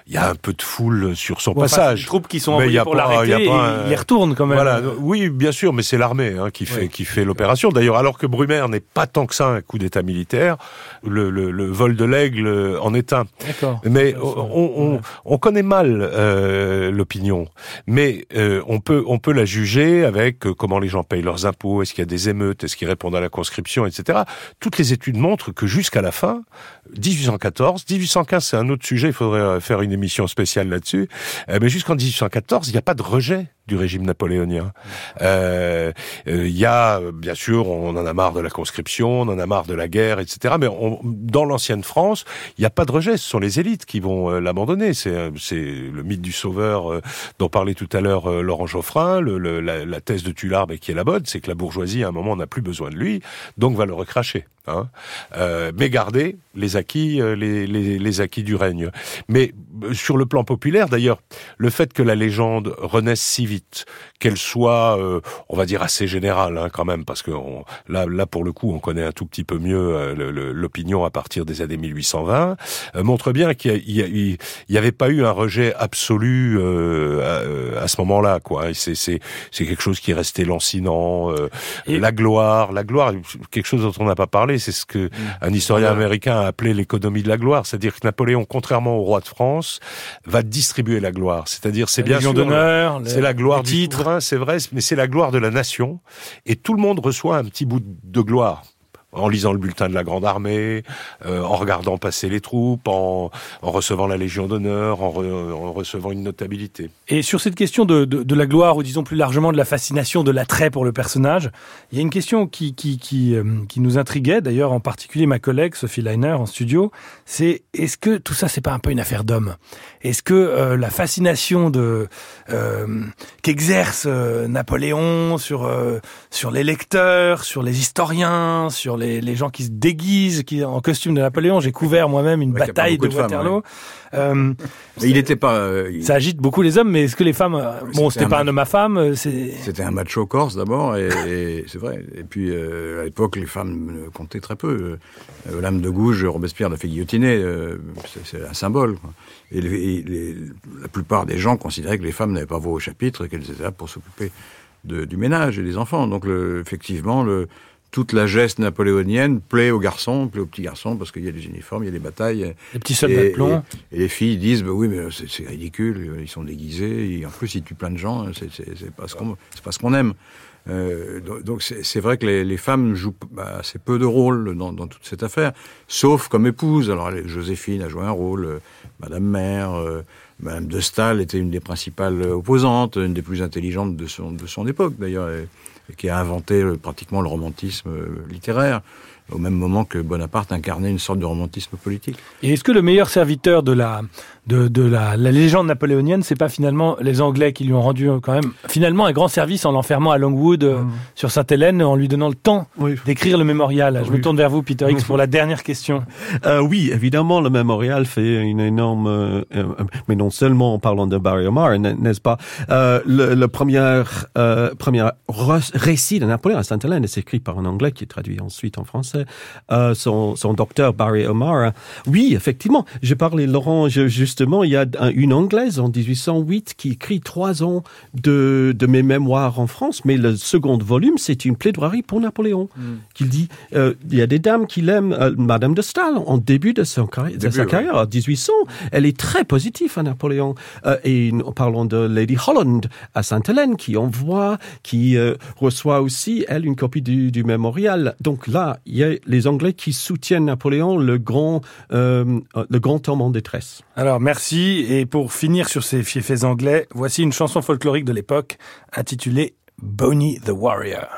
il y a un peu de foule sur son bon, passage. Enfin, les troupes qui sont mais envoyées pour pas, l'arrêter, et un... il les retourne quand même. Voilà, oui, bien sûr, mais c'est l'armée hein, qui fait oui. qui fait l'opération. D'ailleurs, alors que Brumaire n'est pas tant que ça un coup d'État militaire, le, le, le vol de l'Aigle en est un. D'accord. Mais on, on, on, on connaît mal euh, l'opinion, mais euh, on peut on peut la juger avec euh, comment les gens payent leurs impôts, est-ce qu'il y a des émeutes, est-ce qu'ils répondent à la conscription, et cetera. Toutes les études montrent que jusqu'à la fin, dix-huit cent quatorze, dix-huit cent quinze, c'est un autre sujet, il faudrait faire une émission spéciale là-dessus, euh, mais jusqu'en dix-huit cent quatorze, il n'y a pas de rejet du régime napoléonien. Il euh, euh, y a, bien sûr, on en a marre de la conscription, on en a marre de la guerre, et cetera. Mais on, dans l'ancienne France, il n'y a pas de rejet. Ce sont les élites qui vont euh, l'abandonner. C'est, c'est le mythe du sauveur euh, dont parlait tout à l'heure euh, Laurent Geoffrin. Le, le, la, la thèse de Tullard, qui est la bonne, c'est que la bourgeoisie, à un moment, n'a plus besoin de lui, donc va le recracher. Hein. Euh, mais garder les acquis, euh, les, les, les acquis du règne. Mais euh, sur le plan populaire, d'ailleurs, le fait que la légende renaisse si vite, qu'elle soit, euh, on va dire, assez générale hein, quand même, parce que on, là, là pour le coup, on connaît un tout petit peu mieux euh, le, le, l'opinion à partir des années mille huit cent vingt, euh, montre bien qu'il n'y avait pas eu un rejet absolu euh, à, à ce moment-là, quoi. C'est, c'est, c'est quelque chose qui est resté lancinant. Euh, Et... La gloire, la gloire, quelque chose dont on n'a pas parlé. C'est ce que mmh. un historien américain a appelé l'économie de la gloire, c'est-à-dire que Napoléon, contrairement au roi de France, va distribuer la gloire. C'est-à-dire, c'est bien sûr, d'honneur, c'est la gloire du titre, souverain, c'est vrai, mais c'est la gloire de la nation, et tout le monde reçoit un petit bout de gloire. En lisant le bulletin de la Grande Armée, euh, en regardant passer les troupes, en, en recevant la Légion d'honneur, en, re, en recevant une notabilité. Et sur cette question de, de, de la gloire, ou disons plus largement de la fascination, de l'attrait pour le personnage, il y a une question qui, qui, qui, euh, qui nous intriguait, d'ailleurs en particulier ma collègue Sophie Leiner en studio, c'est est-ce que tout ça c'est pas un peu une affaire d'homme ? Est-ce que euh, la fascination de, euh, qu'exerce euh, Napoléon sur, euh, sur les lecteurs, sur les historiens, sur Les, les gens qui se déguisent qui, en costume de Napoléon. J'ai couvert moi-même une ouais, bataille de, de Waterloo. Femmes, ouais. euh, il était pas. Euh, il... Ça agite beaucoup les hommes, mais est-ce que les femmes... Bon, c'était, c'était pas un, un homme à femme. C'est... C'était un macho corse d'abord, et, et c'est vrai. Et puis euh, à l'époque, les femmes comptaient très peu. Euh, L'âme de Gouges, Robespierre l'a fait guillotiner. Euh, c'est, c'est un symbole. Quoi. Et, les, et les, la plupart des gens considéraient que les femmes n'avaient pas voix au chapitre, et qu'elles étaient là pour s'occuper de, du ménage et des enfants. Donc le, effectivement, le toute la geste napoléonienne plaît aux garçons, plaît aux petits garçons, parce qu'il y a des uniformes, il y a des batailles. Les petits soldats de plomb. Et, et les filles disent, bah oui, mais c'est, c'est ridicule, ils sont déguisés, et en plus ils tuent plein de gens, c'est, c'est, c'est, pas, ce qu'on, c'est pas ce qu'on aime. Euh, donc c'est, c'est vrai que les, les femmes jouent bah, assez peu de rôle dans, dans toute cette affaire, sauf comme épouse. Alors Joséphine a joué un rôle, euh, Madame Mère, euh, Madame de Staël était une des principales opposantes, une des plus intelligentes de son, de son époque d'ailleurs, et, et qui a inventé euh, pratiquement le romantisme euh, littéraire, au même moment que Bonaparte incarnait une sorte de romantisme politique. Et est-ce que le meilleur serviteur de la de, de la, la légende napoléonienne, c'est pas finalement les Anglais qui lui ont rendu quand même finalement un grand service en l'enfermant à Longwood euh, mmh. sur Sainte-Hélène, en lui donnant le temps oui. d'écrire le mémorial. Je oui. me tourne vers vous, Peter Hicks, pour la dernière question. Euh, oui, évidemment, le mémorial fait une énorme, euh, euh, mais non seulement en parlant de Barry O'Mara, n'est-ce pas? Euh, le, le premier euh, premier récit de Napoléon à Sainte-Hélène est écrit par un Anglais qui est traduit ensuite en français. Euh, son, son docteur Barry O'Mara. Oui, effectivement, j'ai parlé, Laurent, je, justement, il y a un, une Anglaise en dix-huit cent huit qui écrit trois ans de, de mes mémoires en France, mais le second volume, c'est une plaidoirie pour Napoléon, mm. qu'il dit, euh, il y a des dames qui l'aiment, euh, Madame de Staël, en début de, son carri- début, de sa carrière, ouais. à dix-huit cents, elle est très positive à Napoléon. Euh, et nous parlons de Lady Holland à Sainte-Hélène, qui envoie, qui euh, reçoit aussi, elle, une copie du, du mémorial. Donc là, il y a les Anglais qui soutiennent Napoléon, le grand, euh, le grand homme en détresse. Alors, merci. Et pour finir sur ces fiefs anglais, voici une chanson folklorique de l'époque intitulée Boney the Warrior.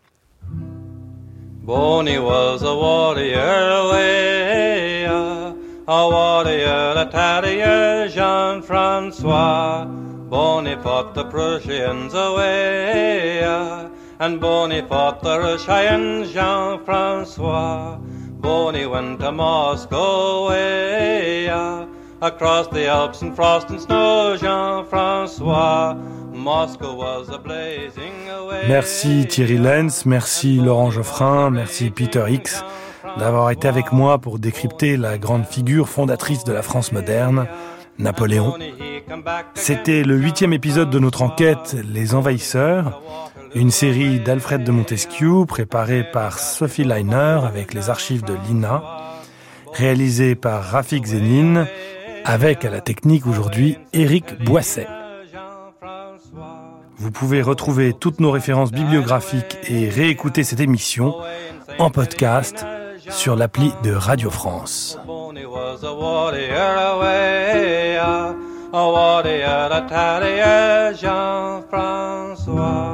Boney was a warrior away, a warrior, a terrier, Jean-François. Boney fought the Prussians away, and Boney fought the Russians, Jean-François. Boney went to Moscow way, uh, across the Alps in frost and snow, Jean-François. Moscow was a blazing away. Merci Thierry Lenz, merci Laurent Geoffrin, merci Peter Hicks d'avoir été avec moi pour décrypter la grande figure fondatrice de la France moderne, Napoléon. C'était le huitième épisode de notre enquête Les Envahisseurs, une série d'Alfred de Montesquieu préparée par Sophie Leiner avec les archives de l'I N A, réalisée par Rafik Zénine, avec à la technique aujourd'hui Éric Boisset. Vous pouvez retrouver toutes nos références bibliographiques et réécouter cette émission en podcast sur l'appli de Radio France. A warrior, a terrier, Jean-François.